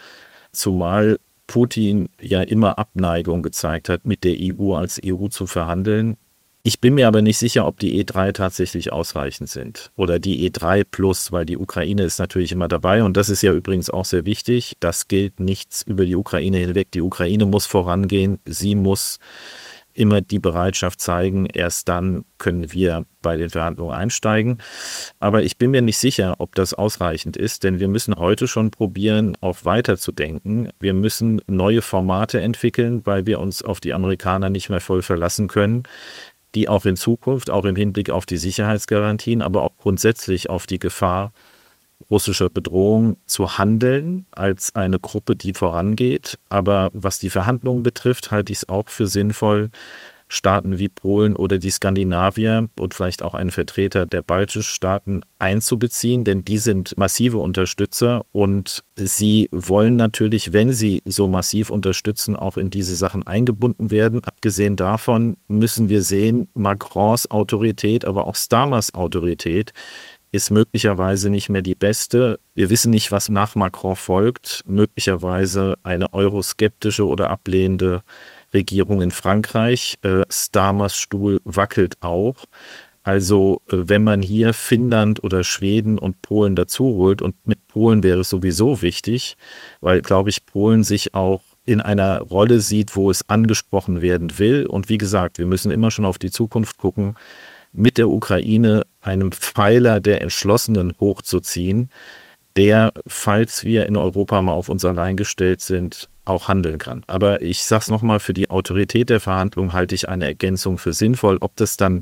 zumal Putin ja immer Abneigung gezeigt hat, mit der E U als E U zu verhandeln. Ich bin mir aber nicht sicher, ob die E drei tatsächlich ausreichend sind oder die E drei plus, weil die Ukraine ist natürlich immer dabei und das ist ja übrigens auch sehr wichtig. Das gilt nichts über die Ukraine hinweg. Die Ukraine muss vorangehen, sie muss immer die Bereitschaft zeigen, erst dann können wir bei den Verhandlungen einsteigen. Aber ich bin mir nicht sicher, ob das ausreichend ist, denn wir müssen heute schon probieren, auch weiterzudenken. Wir müssen neue Formate entwickeln, weil wir uns auf die Amerikaner nicht mehr voll verlassen können, die auch in Zukunft, auch im Hinblick auf die Sicherheitsgarantien, aber auch grundsätzlich auf die Gefahr russischer Bedrohung zu handeln als eine Gruppe, die vorangeht. Aber was die Verhandlungen betrifft, halte ich es auch für sinnvoll, Staaten wie Polen oder die Skandinavier und vielleicht auch einen Vertreter der baltischen Staaten einzubeziehen, denn die sind massive Unterstützer und sie wollen natürlich, wenn sie so massiv unterstützen, auch in diese Sachen eingebunden werden. Abgesehen davon müssen wir sehen, Macrons Autorität, aber auch Starmers Autorität ist möglicherweise nicht mehr die beste. Wir wissen nicht, was nach Macron folgt. Möglicherweise eine euroskeptische oder ablehnende Regierung in Frankreich. Äh, Starmers Stuhl wackelt auch. Also äh, wenn man hier Finnland oder Schweden und Polen dazu holt, und mit Polen wäre es sowieso wichtig, weil, glaube ich, Polen sich auch in einer Rolle sieht, wo es angesprochen werden will. Und wie gesagt, wir müssen immer schon auf die Zukunft gucken, mit der Ukraine einem Pfeiler der Entschlossenen hochzuziehen, der, falls wir in Europa mal auf uns allein gestellt sind, auch handeln kann. Aber ich sage es nochmal, für die Autorität der Verhandlungen halte ich eine Ergänzung für sinnvoll. Ob das dann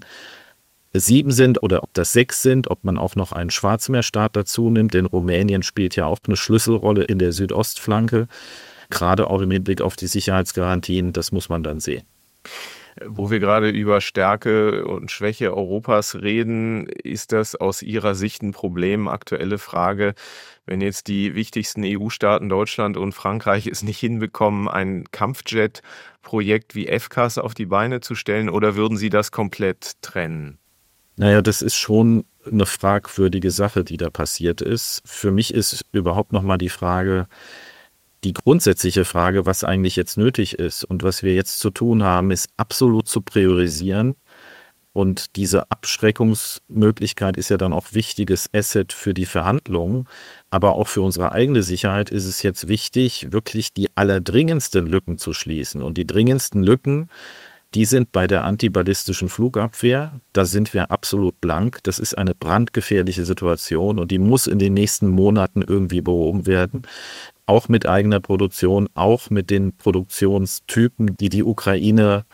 sieben sind oder ob das sechs sind, ob man auch noch einen Schwarzmeerstaat dazu nimmt, denn Rumänien spielt ja auch eine Schlüsselrolle in der Südostflanke, gerade auch im Hinblick auf die Sicherheitsgarantien, das muss man dann sehen. Wo wir gerade über Stärke und Schwäche Europas reden, ist das aus Ihrer Sicht ein Problem? Aktuelle Frage, wenn jetzt die wichtigsten E U-Staaten Deutschland und Frankreich es nicht hinbekommen, ein Kampfjet-Projekt wie F CAS auf die Beine zu stellen, oder würden Sie das komplett trennen? Naja, das ist schon eine fragwürdige Sache, die da passiert ist. Für mich ist überhaupt nochmal die Frage, die grundsätzliche Frage, was eigentlich jetzt nötig ist und was wir jetzt zu tun haben, ist absolut zu priorisieren, Und diese Abschreckungsmöglichkeit ist ja dann auch wichtiges Asset für die Verhandlungen. Aber auch für unsere eigene Sicherheit ist es jetzt wichtig, wirklich die allerdringendsten Lücken zu schließen. Und die dringendsten Lücken, die sind bei der antiballistischen Flugabwehr. Da sind wir absolut blank. Das ist eine brandgefährliche Situation und die muss in den nächsten Monaten irgendwie behoben werden. Auch mit eigener Produktion, auch mit den Produktionstypen, die die Ukraine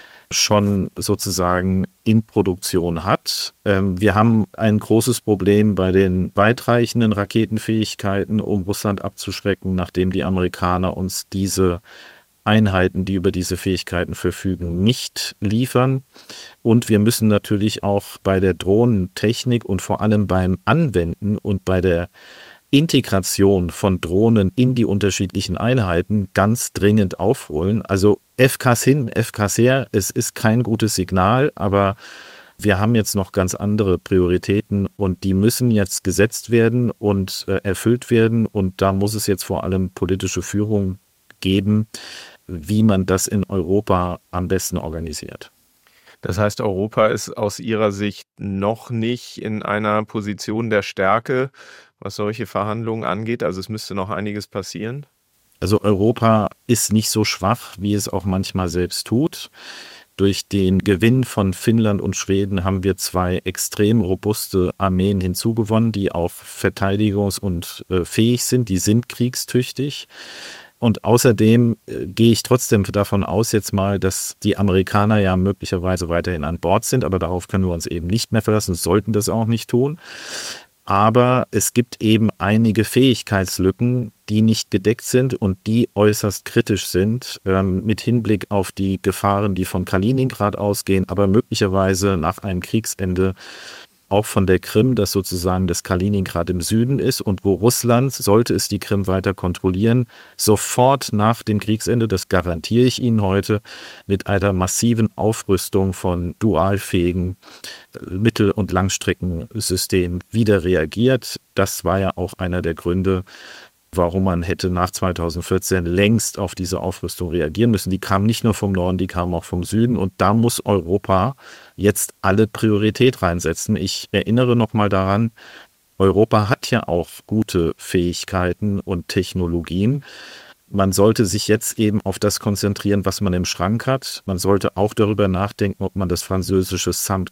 schon sozusagen in Produktion hat. Ähm, wir haben ein großes Problem bei den weitreichenden Raketenfähigkeiten, um Russland abzuschrecken, nachdem die Amerikaner uns diese Einheiten, die über diese Fähigkeiten verfügen, nicht liefern. Und wir müssen natürlich auch bei der Drohnentechnik und vor allem beim Anwenden und bei der Integration von Drohnen in die unterschiedlichen Einheiten ganz dringend aufholen. Also F K S hin, F K S her, es ist kein gutes Signal, aber wir haben jetzt noch ganz andere Prioritäten und die müssen jetzt gesetzt werden und äh, erfüllt werden. Und da muss es jetzt vor allem politische Führung geben, wie man das in Europa am besten organisiert. Das heißt, Europa ist aus Ihrer Sicht noch nicht in einer Position der Stärke, was solche Verhandlungen angeht. Also es müsste noch einiges passieren. Also Europa ist nicht so schwach, wie es auch manchmal selbst tut. Durch den Gewinn von Finnland und Schweden haben wir zwei extrem robuste Armeen hinzugewonnen, die auch verteidigungs- und äh, fähig sind. Die sind kriegstüchtig. Und außerdem äh, gehe ich trotzdem davon aus jetzt mal, dass die Amerikaner ja möglicherweise weiterhin an Bord sind, aber darauf können wir uns eben nicht mehr verlassen, sollten das auch nicht tun. Aber es gibt eben einige Fähigkeitslücken, die nicht gedeckt sind und die äußerst kritisch sind, ähm, mit Hinblick auf die Gefahren, die von Kaliningrad ausgehen, aber möglicherweise nach einem Kriegsende auch von der Krim, das sozusagen das Kaliningrad im Süden ist und wo Russland, sollte es die Krim weiter kontrollieren, sofort nach dem Kriegsende, das garantiere ich Ihnen heute, mit einer massiven Aufrüstung von dualfähigen Mittel- und Langstreckensystemen wieder reagiert. Das war ja auch einer der Gründe, warum man hätte nach zweitausendvierzehn längst auf diese Aufrüstung reagieren müssen. Die kam nicht nur vom Norden, die kam auch vom Süden. Und da muss Europa jetzt alle Priorität reinsetzen. Ich erinnere nochmal daran, Europa hat ja auch gute Fähigkeiten und Technologien. Man sollte sich jetzt eben auf das konzentrieren, was man im Schrank hat. Man sollte auch darüber nachdenken, ob man das französische S A M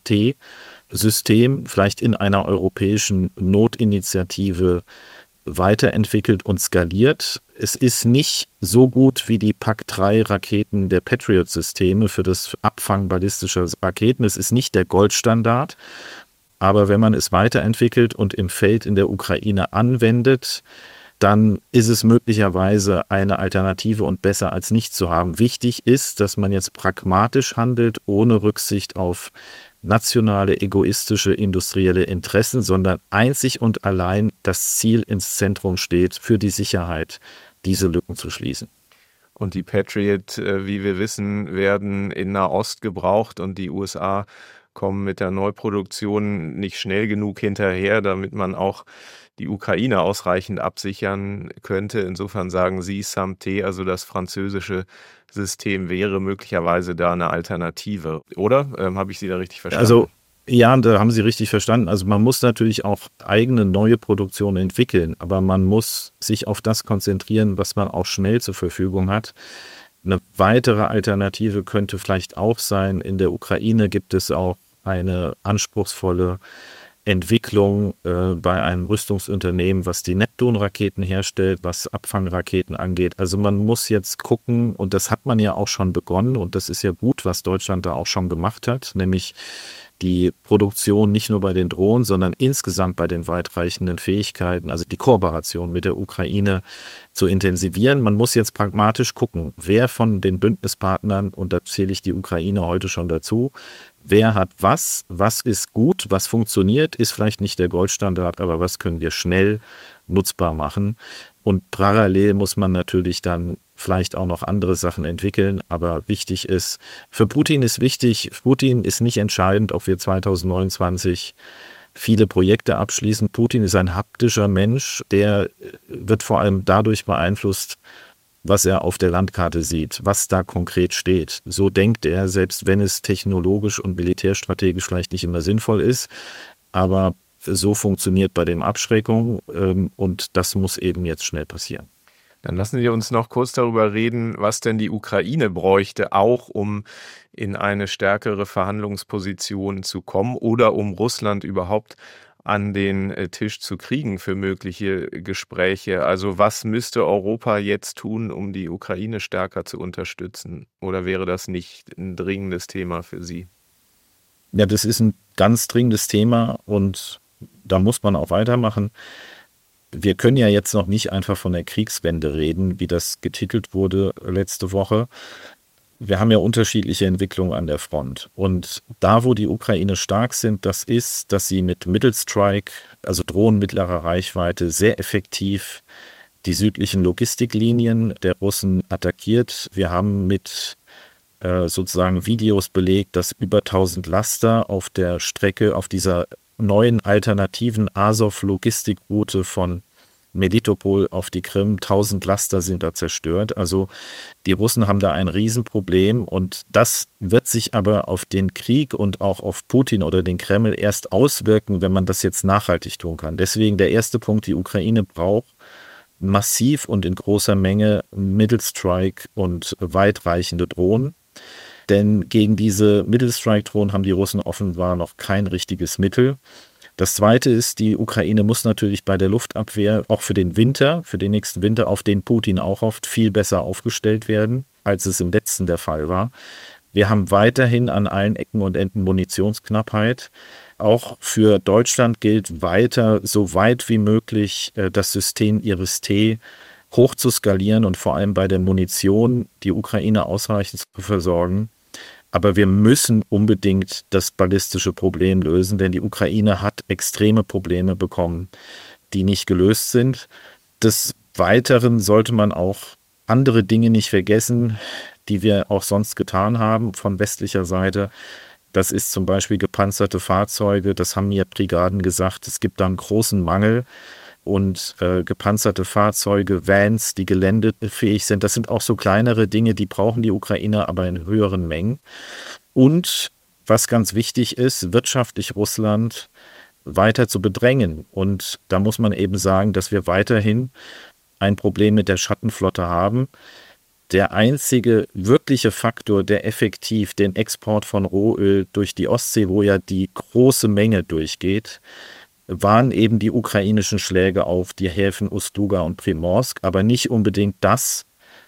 T-System vielleicht in einer europäischen Notinitiative weiterentwickelt und skaliert. Es ist nicht so gut wie die P A C drei Raketen der Patriot-Systeme für das Abfangen ballistischer Raketen. Es ist nicht der Goldstandard. Aber wenn man es weiterentwickelt und im Feld in der Ukraine anwendet, dann ist es möglicherweise eine Alternative und besser als nicht zu haben. Wichtig ist, dass man jetzt pragmatisch handelt, ohne Rücksicht auf nationale, egoistische, industrielle Interessen, sondern einzig und allein das Ziel ins Zentrum steht, für die Sicherheit diese Lücken zu schließen. Und die Patriot, wie wir wissen, werden in Nahost gebraucht und die U S A kommen mit der Neuproduktion nicht schnell genug hinterher, damit man auch die Ukraine ausreichend absichern könnte. Insofern sagen Sie, S A M T, also das französische System, wäre möglicherweise da eine Alternative. Oder? Ähm, habe ich Sie da richtig verstanden? Also ja, da haben Sie richtig verstanden. Also man muss natürlich auch eigene neue Produktion entwickeln, aber man muss sich auf das konzentrieren, was man auch schnell zur Verfügung hat. Eine weitere Alternative könnte vielleicht auch sein, in der Ukraine gibt es auch eine anspruchsvolle Entwicklung äh, bei einem Rüstungsunternehmen, was die Neptun-Raketen herstellt, was Abfangraketen angeht. Also man muss jetzt gucken, und das hat man ja auch schon begonnen, und das ist ja gut, was Deutschland da auch schon gemacht hat, nämlich die Produktion nicht nur bei den Drohnen, sondern insgesamt bei den weitreichenden Fähigkeiten, also die Kooperation mit der Ukraine zu intensivieren. Man muss jetzt pragmatisch gucken, wer von den Bündnispartnern, und da zähle ich die Ukraine heute schon dazu, wer hat was, was ist gut, was funktioniert, ist vielleicht nicht der Goldstandard, aber was können wir schnell nutzbar machen. Und parallel muss man natürlich dann vielleicht auch noch andere Sachen entwickeln, aber wichtig ist, für Putin ist wichtig, Putin ist nicht entscheidend, ob wir zweitausendneunundzwanzig viele Projekte abschließen. Putin ist ein haptischer Mensch, der wird vor allem dadurch beeinflusst, was er auf der Landkarte sieht, was da konkret steht. So denkt er, selbst wenn es technologisch und militärstrategisch vielleicht nicht immer sinnvoll ist, aber so funktioniert bei dem Abschreckung ähm, und das muss eben jetzt schnell passieren. Dann lassen Sie uns noch kurz darüber reden, was denn die Ukraine bräuchte, auch um in eine stärkere Verhandlungsposition zu kommen oder um Russland überhaupt an den Tisch zu kriegen für mögliche Gespräche. Also was müsste Europa jetzt tun, um die Ukraine stärker zu unterstützen? Oder wäre das nicht ein dringendes Thema für Sie? Ja, das ist ein ganz dringendes Thema und da muss man auch weitermachen. Wir können ja jetzt noch nicht einfach von der Kriegswende reden, wie das getitelt wurde letzte Woche. Wir haben ja unterschiedliche Entwicklungen an der Front. Und da, wo die Ukraine stark sind, das ist, dass sie mit Middle Strike, also Drohnen mittlerer Reichweite, sehr effektiv die südlichen Logistiklinien der Russen attackiert. Wir haben mit äh, sozusagen Videos belegt, dass über tausend Laster auf der Strecke, auf dieser neuen alternativen Azov-Logistikroute von Melitopol auf die Krim, tausend Laster sind da zerstört. Also die Russen haben da ein Riesenproblem und das wird sich aber auf den Krieg und auch auf Putin oder den Kreml erst auswirken, wenn man das jetzt nachhaltig tun kann. Deswegen der erste Punkt, die Ukraine braucht massiv und in großer Menge Middle Strike und weitreichende Drohnen. Denn gegen diese Middle-Strike-Drohnen haben die Russen offenbar noch kein richtiges Mittel. Das Zweite ist, die Ukraine muss natürlich bei der Luftabwehr auch für den Winter, für den nächsten Winter, auf den Putin auch hofft, viel besser aufgestellt werden, als es im letzten der Fall war. Wir haben weiterhin an allen Ecken und Enden Munitionsknappheit. Auch für Deutschland gilt weiter, so weit wie möglich das System Iris-T hoch zu skalieren und vor allem bei der Munition die Ukraine ausreichend zu versorgen. Aber wir müssen unbedingt das ballistische Problem lösen, denn die Ukraine hat extreme Probleme bekommen, die nicht gelöst sind. Des Weiteren sollte man auch andere Dinge nicht vergessen, die wir auch sonst getan haben von westlicher Seite. Das ist zum Beispiel gepanzerte Fahrzeuge. Das haben mir Brigaden gesagt. Es gibt da einen großen Mangel. Und äh, gepanzerte Fahrzeuge, Vans, die geländefähig sind. Das sind auch so kleinere Dinge, die brauchen die Ukrainer aber in höheren Mengen. Und was ganz wichtig ist, wirtschaftlich Russland weiter zu bedrängen. Und da muss man eben sagen, dass wir weiterhin ein Problem mit der Schattenflotte haben. Der einzige wirkliche Faktor, der effektiv den Export von Rohöl durch die Ostsee, wo ja die große Menge durchgeht, waren eben die ukrainischen Schläge auf die Häfen Ust-Luga und Primorsk, aber nicht unbedingt das,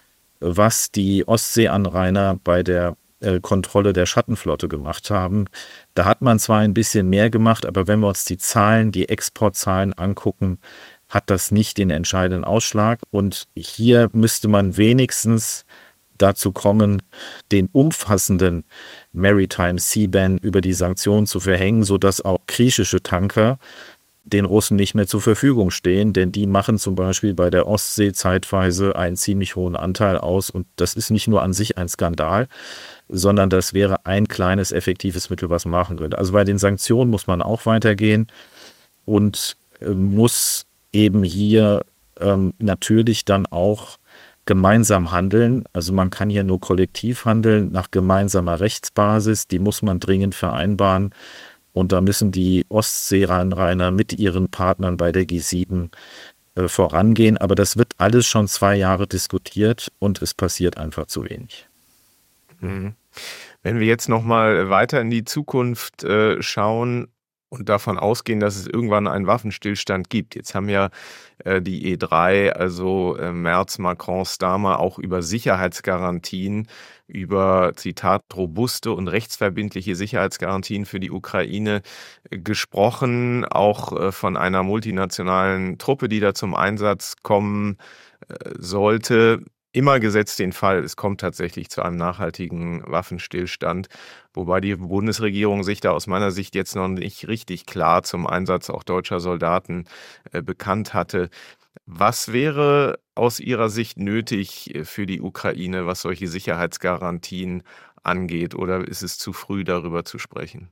was die Ostseeanrainer bei der äh, Kontrolle der Schattenflotte gemacht haben. Da hat man zwar ein bisschen mehr gemacht, aber wenn wir uns die Zahlen, die Exportzahlen angucken, hat das nicht den entscheidenden Ausschlag. Und hier müsste man wenigstens dazu kommen, den umfassenden Maritime Sea Ban über die Sanktionen zu verhängen, sodass auch griechische Tanker den Russen nicht mehr zur Verfügung stehen, denn die machen zum Beispiel bei der Ostsee zeitweise einen ziemlich hohen Anteil aus und das ist nicht nur an sich ein Skandal, sondern das wäre ein kleines effektives Mittel, was man machen könnte. Also bei den Sanktionen muss man auch weitergehen und äh, muss eben hier ähm, natürlich dann auch gemeinsam handeln. Also man kann hier nur kollektiv handeln nach gemeinsamer Rechtsbasis, die muss man dringend vereinbaren. Und da müssen die Ostseeanrainer mit ihren Partnern bei der G sieben äh, vorangehen. Aber das wird alles schon zwei Jahre diskutiert und es passiert einfach zu wenig. Mhm. Wenn wir jetzt nochmal weiter in die Zukunft äh, schauen und davon ausgehen, dass es irgendwann einen Waffenstillstand gibt. Jetzt haben ja äh, die E drei, also äh, Merz, Macron, Starmer, auch über Sicherheitsgarantien, über, Zitat, robuste und rechtsverbindliche Sicherheitsgarantien für die Ukraine äh, gesprochen, auch äh, von einer multinationalen Truppe, die da zum Einsatz kommen äh, sollte. Immer gesetzt den Fall, es kommt tatsächlich zu einem nachhaltigen Waffenstillstand, wobei die Bundesregierung sich da aus meiner Sicht jetzt noch nicht richtig klar zum Einsatz auch deutscher Soldaten äh, bekannt hatte. Was wäre aus Ihrer Sicht nötig für die Ukraine, was solche Sicherheitsgarantien angeht, oder ist es zu früh, darüber zu sprechen?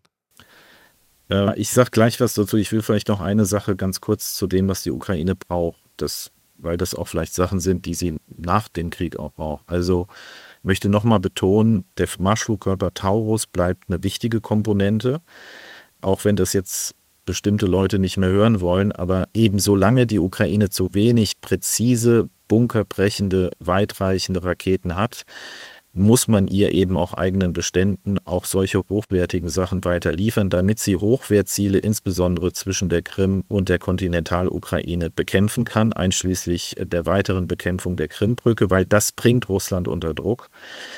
Äh, ich sage gleich was dazu. Ich will vielleicht noch eine Sache ganz kurz zu dem, was die Ukraine braucht. Das weil das auch vielleicht Sachen sind, die sie nach dem Krieg auch braucht. Also ich möchte nochmal betonen, der Marschflugkörper Taurus bleibt eine wichtige Komponente, auch wenn das jetzt bestimmte Leute nicht mehr hören wollen, aber eben solange die Ukraine zu wenig präzise, bunkerbrechende, weitreichende Raketen hat, muss man ihr eben auch eigenen Beständen auch solche hochwertigen Sachen weiter liefern, damit sie Hochwertziele insbesondere zwischen der Krim und der Kontinentalukraine bekämpfen kann, einschließlich der weiteren Bekämpfung der Krimbrücke, weil das bringt Russland unter Druck.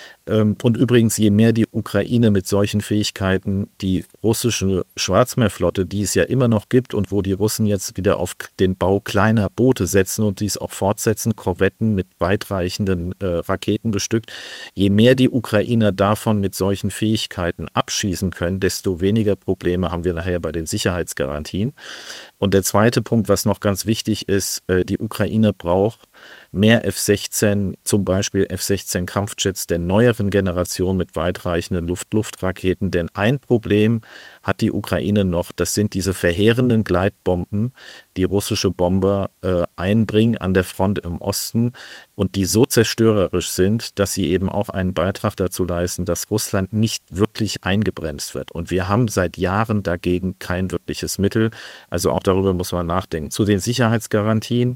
Und übrigens, je mehr die Ukraine mit solchen Fähigkeiten die russische Schwarzmeerflotte, die es ja immer noch gibt und wo die Russen jetzt wieder auf den Bau kleiner Boote setzen und dies auch fortsetzen, Korvetten mit weitreichenden äh, Raketen bestückt, je mehr die Ukrainer davon mit solchen Fähigkeiten abschießen können, desto weniger Probleme haben wir nachher bei den Sicherheitsgarantien. Und der zweite Punkt, was noch ganz wichtig ist, äh, die Ukraine braucht mehr F sechzehn, zum Beispiel F sechzehn Kampfjets der neueren Generation mit weitreichenden Luft-Luft-Raketen. Denn ein Problem hat die Ukraine noch, das sind diese verheerenden Gleitbomben, die russische Bomber äh, einbringen an der Front im Osten und die so zerstörerisch sind, dass sie eben auch einen Beitrag dazu leisten, dass Russland nicht wirklich eingebremst wird. Und wir haben seit Jahren dagegen kein wirkliches Mittel. Also auch darüber muss man nachdenken. Zu den Sicherheitsgarantien.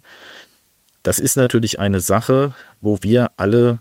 Das ist natürlich eine Sache, wo wir alle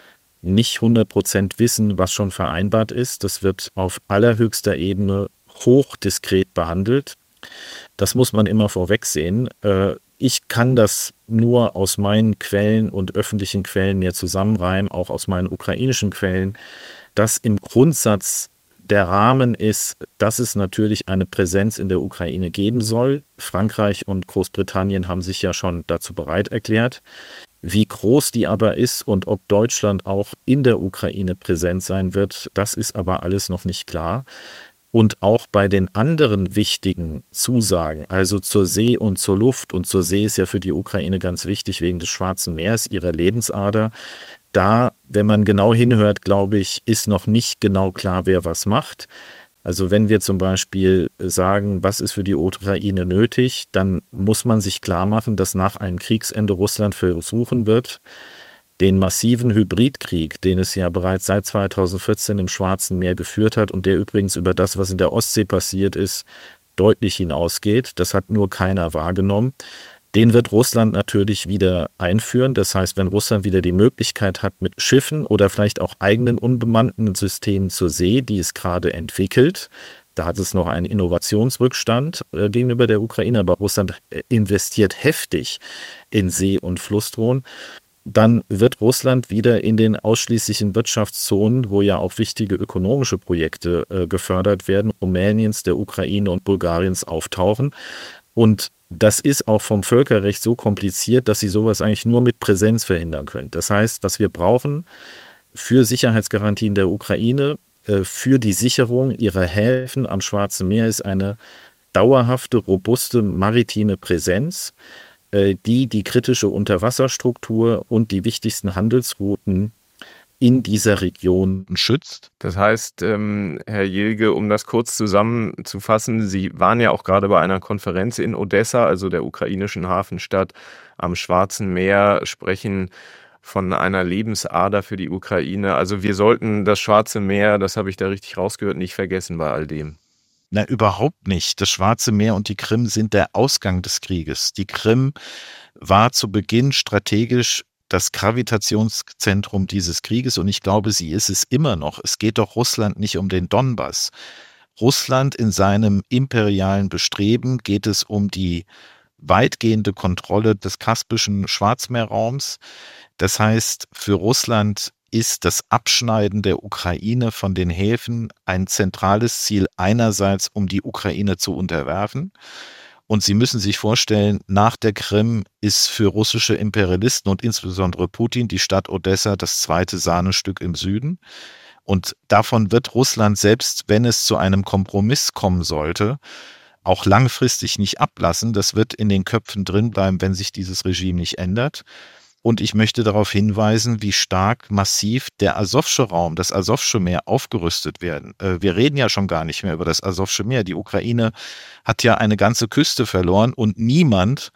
nicht hundert Prozent wissen, was schon vereinbart ist. Das wird auf allerhöchster Ebene hochdiskret behandelt. Das muss man immer vorwegsehen. Ich kann das nur aus meinen Quellen und öffentlichen Quellen mir zusammenreimen, auch aus meinen ukrainischen Quellen, dass im Grundsatz der Rahmen ist, dass es natürlich eine Präsenz in der Ukraine geben soll. Frankreich und Großbritannien haben sich ja schon dazu bereit erklärt. Wie groß die aber ist und ob Deutschland auch in der Ukraine präsent sein wird, das ist aber alles noch nicht klar. Und auch bei den anderen wichtigen Zusagen, also zur See und zur Luft, und zur See ist ja für die Ukraine ganz wichtig wegen des Schwarzen Meeres, ihrer Lebensader. Da, wenn man genau hinhört, glaube ich, ist noch nicht genau klar, wer was macht. Also wenn wir zum Beispiel sagen, was ist für die Ukraine nötig, dann muss man sich klar machen, dass nach einem Kriegsende Russland versuchen wird, den massiven Hybridkrieg, den es ja bereits seit zweitausendvierzehn im Schwarzen Meer geführt hat und der übrigens über das, was in der Ostsee passiert ist, deutlich hinausgeht. Das hat nur keiner wahrgenommen. Den wird Russland natürlich wieder einführen. Das heißt, wenn Russland wieder die Möglichkeit hat, mit Schiffen oder vielleicht auch eigenen unbemannten Systemen zur See, die es gerade entwickelt, da hat es noch einen Innovationsrückstand äh, gegenüber der Ukraine, aber Russland investiert heftig in See- und Flussdrohnen, dann wird Russland wieder in den ausschließlichen Wirtschaftszonen, wo ja auch wichtige ökonomische Projekte äh, gefördert werden, Rumäniens, der Ukraine und Bulgariens auftauchen. Und das ist auch vom Völkerrecht so kompliziert, dass sie sowas eigentlich nur mit Präsenz verhindern können. Das heißt, was wir brauchen für Sicherheitsgarantien der Ukraine, äh, für die Sicherung ihrer Häfen am Schwarzen Meer ist eine dauerhafte, robuste maritime Präsenz, äh, die die kritische Unterwasserstruktur und die wichtigsten Handelsrouten in dieser Region schützt. Das heißt, ähm, Herr Jilge, um das kurz zusammenzufassen, Sie waren ja auch gerade bei einer Konferenz in Odessa, also der ukrainischen Hafenstadt am Schwarzen Meer, sprechen von einer Lebensader für die Ukraine. Also wir sollten das Schwarze Meer, das habe ich da richtig rausgehört, nicht vergessen bei all dem. Na, überhaupt nicht. Das Schwarze Meer und die Krim sind der Ausgang des Krieges. Die Krim war zu Beginn strategisch das Gravitationszentrum dieses Krieges und ich glaube, sie ist es immer noch. Es geht doch Russland nicht um den Donbass. Russland in seinem imperialen Bestreben geht es um die weitgehende Kontrolle des kaspischen Schwarzmeerraums. Das heißt, für Russland ist das Abschneiden der Ukraine von den Häfen ein zentrales Ziel einerseits, um die Ukraine zu unterwerfen. Und Sie müssen sich vorstellen, nach der Krim ist für russische Imperialisten und insbesondere Putin die Stadt Odessa das zweite Sahnestück im Süden. Und davon wird Russland, selbst wenn es zu einem Kompromiss kommen sollte, auch langfristig nicht ablassen. Das wird in den Köpfen drin bleiben, wenn sich dieses Regime nicht ändert. Und ich möchte darauf hinweisen, wie stark massiv der Asowsche Raum, das Asowsche Meer aufgerüstet werden. Wir reden ja schon gar nicht mehr über das Asowsche Meer. Die Ukraine hat ja eine ganze Küste verloren und niemand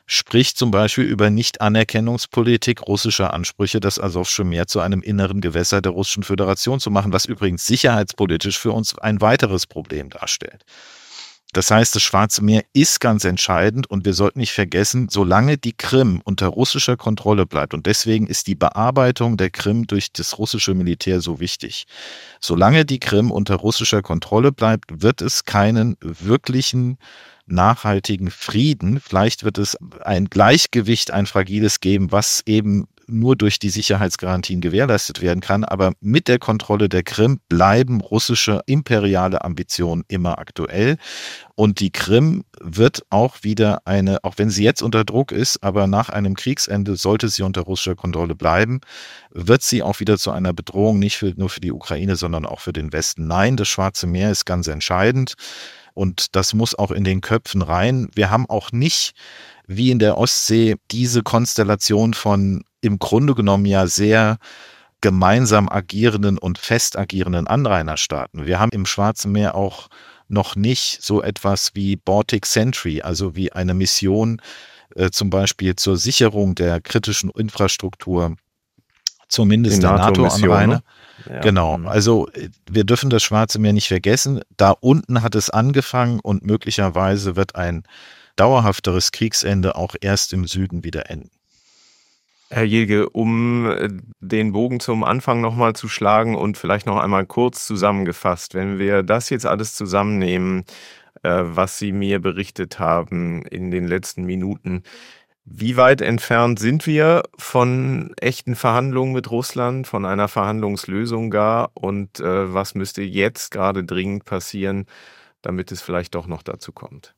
spricht zum Beispiel über Nicht-Anerkennungspolitik russischer Ansprüche, das Asowsche Meer zu einem inneren Gewässer der Russischen Föderation zu machen, was übrigens sicherheitspolitisch für uns ein weiteres Problem darstellt. Das heißt, das Schwarze Meer ist ganz entscheidend und wir sollten nicht vergessen, solange die Krim unter russischer Kontrolle bleibt, und deswegen ist die Bearbeitung der Krim durch das russische Militär so wichtig, solange die Krim unter russischer Kontrolle bleibt, wird es keinen wirklichen nachhaltigen Frieden. Vielleicht wird es ein Gleichgewicht, ein fragiles geben, was eben nur durch die Sicherheitsgarantien gewährleistet werden kann. Aber mit der Kontrolle der Krim bleiben russische imperiale Ambitionen immer aktuell. Und die Krim wird auch wieder eine, auch wenn sie jetzt unter Druck ist, aber nach einem Kriegsende sollte sie unter russischer Kontrolle bleiben, wird sie auch wieder zu einer Bedrohung, nicht für, nur für die Ukraine, sondern auch für den Westen. Nein, das Schwarze Meer ist ganz entscheidend. Und das muss auch in den Köpfen rein. Wir haben auch nicht, wie in der Ostsee, diese Konstellation von im Grunde genommen ja sehr gemeinsam agierenden und fest agierenden Anrainerstaaten. Wir haben im Schwarzen Meer auch noch nicht so etwas wie Baltic Sentry, also wie eine Mission äh, zum Beispiel zur Sicherung der kritischen Infrastruktur, zumindest der NATO-Anrainer. Ja. Genau, also wir dürfen das Schwarze Meer nicht vergessen. Da unten hat es angefangen und möglicherweise wird ein dauerhafteres Kriegsende auch erst im Süden wieder enden. Herr Jilge, um den Bogen zum Anfang nochmal zu schlagen und vielleicht noch einmal kurz zusammengefasst, wenn wir das jetzt alles zusammennehmen, was Sie mir berichtet haben in den letzten Minuten, wie weit entfernt sind wir von echten Verhandlungen mit Russland, von einer Verhandlungslösung gar? Und äh, was müsste jetzt gerade dringend passieren, damit es vielleicht doch noch dazu kommt?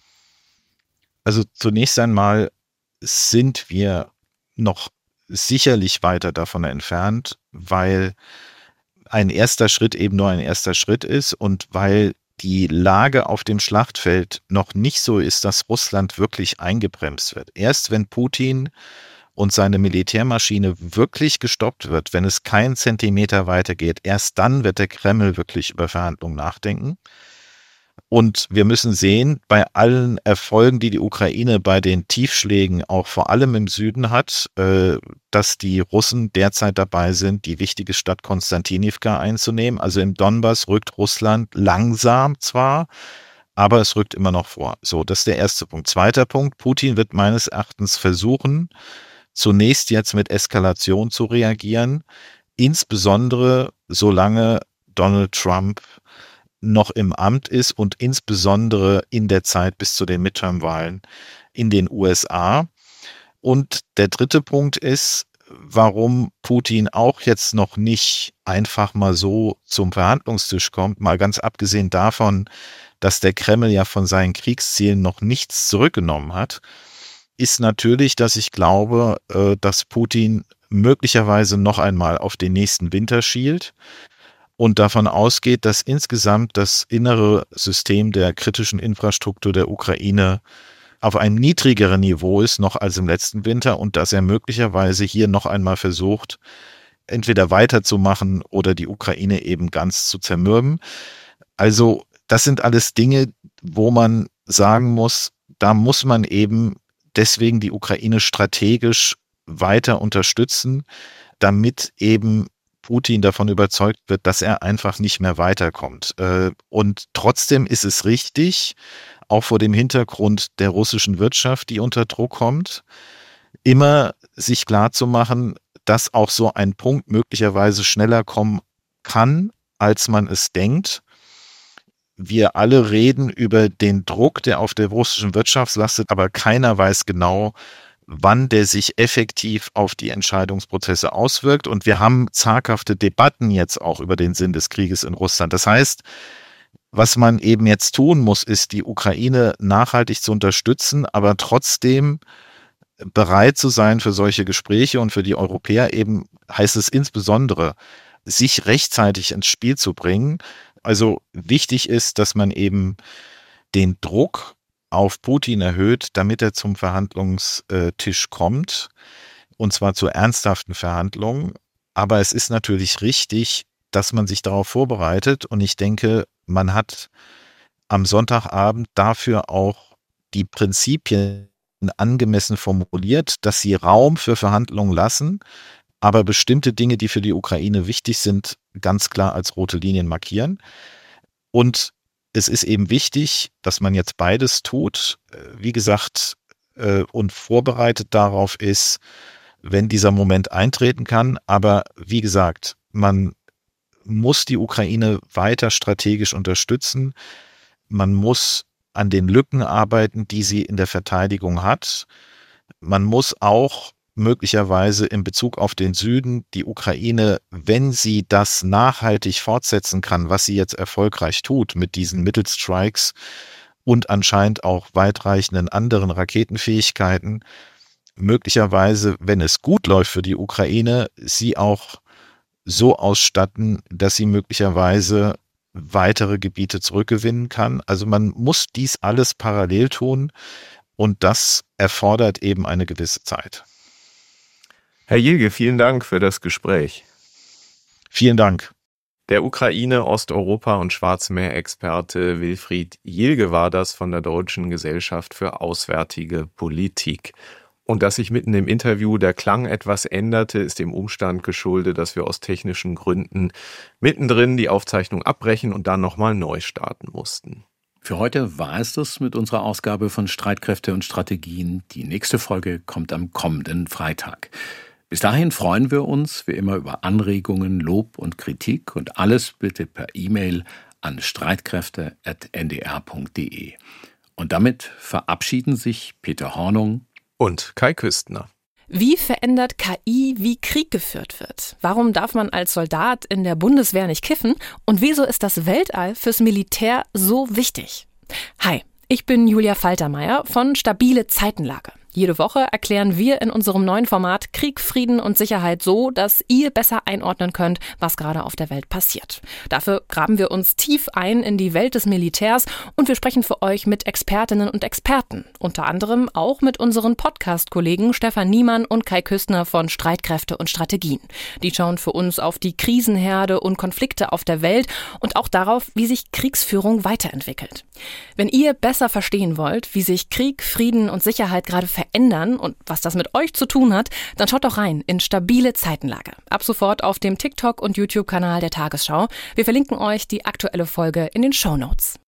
Also zunächst einmal sind wir noch sicherlich weiter davon entfernt, weil ein erster Schritt eben nur ein erster Schritt ist und weil die Lage auf dem Schlachtfeld noch nicht so ist, dass Russland wirklich eingebremst wird. Erst wenn Putin und seine Militärmaschine wirklich gestoppt wird, wenn es keinen Zentimeter weitergeht, erst dann wird der Kreml wirklich über Verhandlungen nachdenken. Und wir müssen sehen, bei allen Erfolgen, die die Ukraine bei den Tiefschlägen auch vor allem im Süden hat, äh, dass die Russen derzeit dabei sind, die wichtige Stadt Konstantinivka einzunehmen. Also im Donbass rückt Russland langsam zwar, aber es rückt immer noch vor. So, das ist der erste Punkt. Zweiter Punkt, Putin wird meines Erachtens versuchen, zunächst jetzt mit Eskalation zu reagieren, insbesondere solange Donald Trump noch im Amt ist und insbesondere in der Zeit bis zu den Midterm-Wahlen in den U S A. Und der dritte Punkt ist, warum Putin auch jetzt noch nicht einfach mal so zum Verhandlungstisch kommt, mal ganz abgesehen davon, dass der Kreml ja von seinen Kriegszielen noch nichts zurückgenommen hat, ist natürlich, dass ich glaube, dass Putin möglicherweise noch einmal auf den nächsten Winter schielt und davon ausgeht, dass insgesamt das innere System der kritischen Infrastruktur der Ukraine auf einem niedrigeren Niveau ist noch als im letzten Winter und dass er möglicherweise hier noch einmal versucht, entweder weiterzumachen oder die Ukraine eben ganz zu zermürben. Also das sind alles Dinge, wo man sagen muss, da muss man eben deswegen die Ukraine strategisch weiter unterstützen, damit eben Putin davon überzeugt wird, dass er einfach nicht mehr weiterkommt. Und trotzdem ist es richtig, auch vor dem Hintergrund der russischen Wirtschaft, die unter Druck kommt, immer sich klarzumachen, dass auch so ein Punkt möglicherweise schneller kommen kann, als man es denkt. Wir alle reden über den Druck, der auf der russischen Wirtschaft lastet, aber keiner weiß genau, wann der sich effektiv auf die Entscheidungsprozesse auswirkt. Und wir haben zaghafte Debatten jetzt auch über den Sinn des Krieges in Russland. Das heißt, was man eben jetzt tun muss, ist, die Ukraine nachhaltig zu unterstützen, aber trotzdem bereit zu sein für solche Gespräche. Und für die Europäer eben heißt es insbesondere, sich rechtzeitig ins Spiel zu bringen. Also wichtig ist, dass man eben den Druck auf Putin erhöht, damit er zum Verhandlungstisch kommt, und zwar zu ernsthaften Verhandlungen. Aber es ist natürlich richtig, dass man sich darauf vorbereitet, und ich denke, man hat am Sonntagabend dafür auch die Prinzipien Argumenten angemessen formuliert, dass sie Raum für Verhandlungen lassen, aber bestimmte Dinge, die für die Ukraine wichtig sind, ganz klar als rote Linien markieren. Und es ist eben wichtig, dass man jetzt beides tut, wie gesagt, und vorbereitet darauf ist, wenn dieser Moment eintreten kann. Aber wie gesagt, man muss die Ukraine weiter strategisch unterstützen. Man muss an den Lücken arbeiten, die sie in der Verteidigung hat. Man muss auch möglicherweise in Bezug auf den Süden die Ukraine, wenn sie das nachhaltig fortsetzen kann, was sie jetzt erfolgreich tut mit diesen Mittelstrikes und anscheinend auch weitreichenden anderen Raketenfähigkeiten, möglicherweise, wenn es gut läuft für die Ukraine, sie auch so ausstatten, dass sie möglicherweise weitere Gebiete zurückgewinnen kann. Also man muss dies alles parallel tun und das erfordert eben eine gewisse Zeit. Herr Jilge, vielen Dank für das Gespräch. Vielen Dank. Der Ukraine-, Osteuropa- und Schwarzmeer-Experte Wilfried Jilge war das von der Deutschen Gesellschaft für Auswärtige Politik. Und dass sich mitten im Interview der Klang etwas änderte, ist dem Umstand geschuldet, dass wir aus technischen Gründen mittendrin die Aufzeichnung abbrechen und dann nochmal neu starten mussten. Für heute war es das mit unserer Ausgabe von Streitkräfte und Strategien. Die nächste Folge kommt am kommenden Freitag. Bis dahin freuen wir uns wie immer über Anregungen, Lob und Kritik und alles bitte per E-Mail an streitkräfte at n d r punkt d e. Und damit verabschieden sich Peter Hornung und Kai Küstner. Wie verändert K I, wie Krieg geführt wird? Warum darf man als Soldat in der Bundeswehr nicht kiffen? Und wieso ist das Weltall fürs Militär so wichtig? Hi, ich bin Julia Faltermeier von Stabile Zeitenlage. Jede Woche erklären wir in unserem neuen Format Krieg, Frieden und Sicherheit so, dass ihr besser einordnen könnt, was gerade auf der Welt passiert. Dafür graben wir uns tief ein in die Welt des Militärs und wir sprechen für euch mit Expertinnen und Experten. Unter anderem auch mit unseren Podcast-Kollegen Stefan Niemann und Kai Küstner von Streitkräfte und Strategien. Die schauen für uns auf die Krisenherde und Konflikte auf der Welt und auch darauf, wie sich Kriegsführung weiterentwickelt. Wenn ihr besser verstehen wollt, wie sich Krieg, Frieden und Sicherheit gerade verändern, ändern und was das mit euch zu tun hat, dann schaut doch rein in Stabile Zeitenlage. Ab sofort auf dem TikTok- und YouTube-Kanal der Tagesschau. Wir verlinken euch die aktuelle Folge in den Shownotes.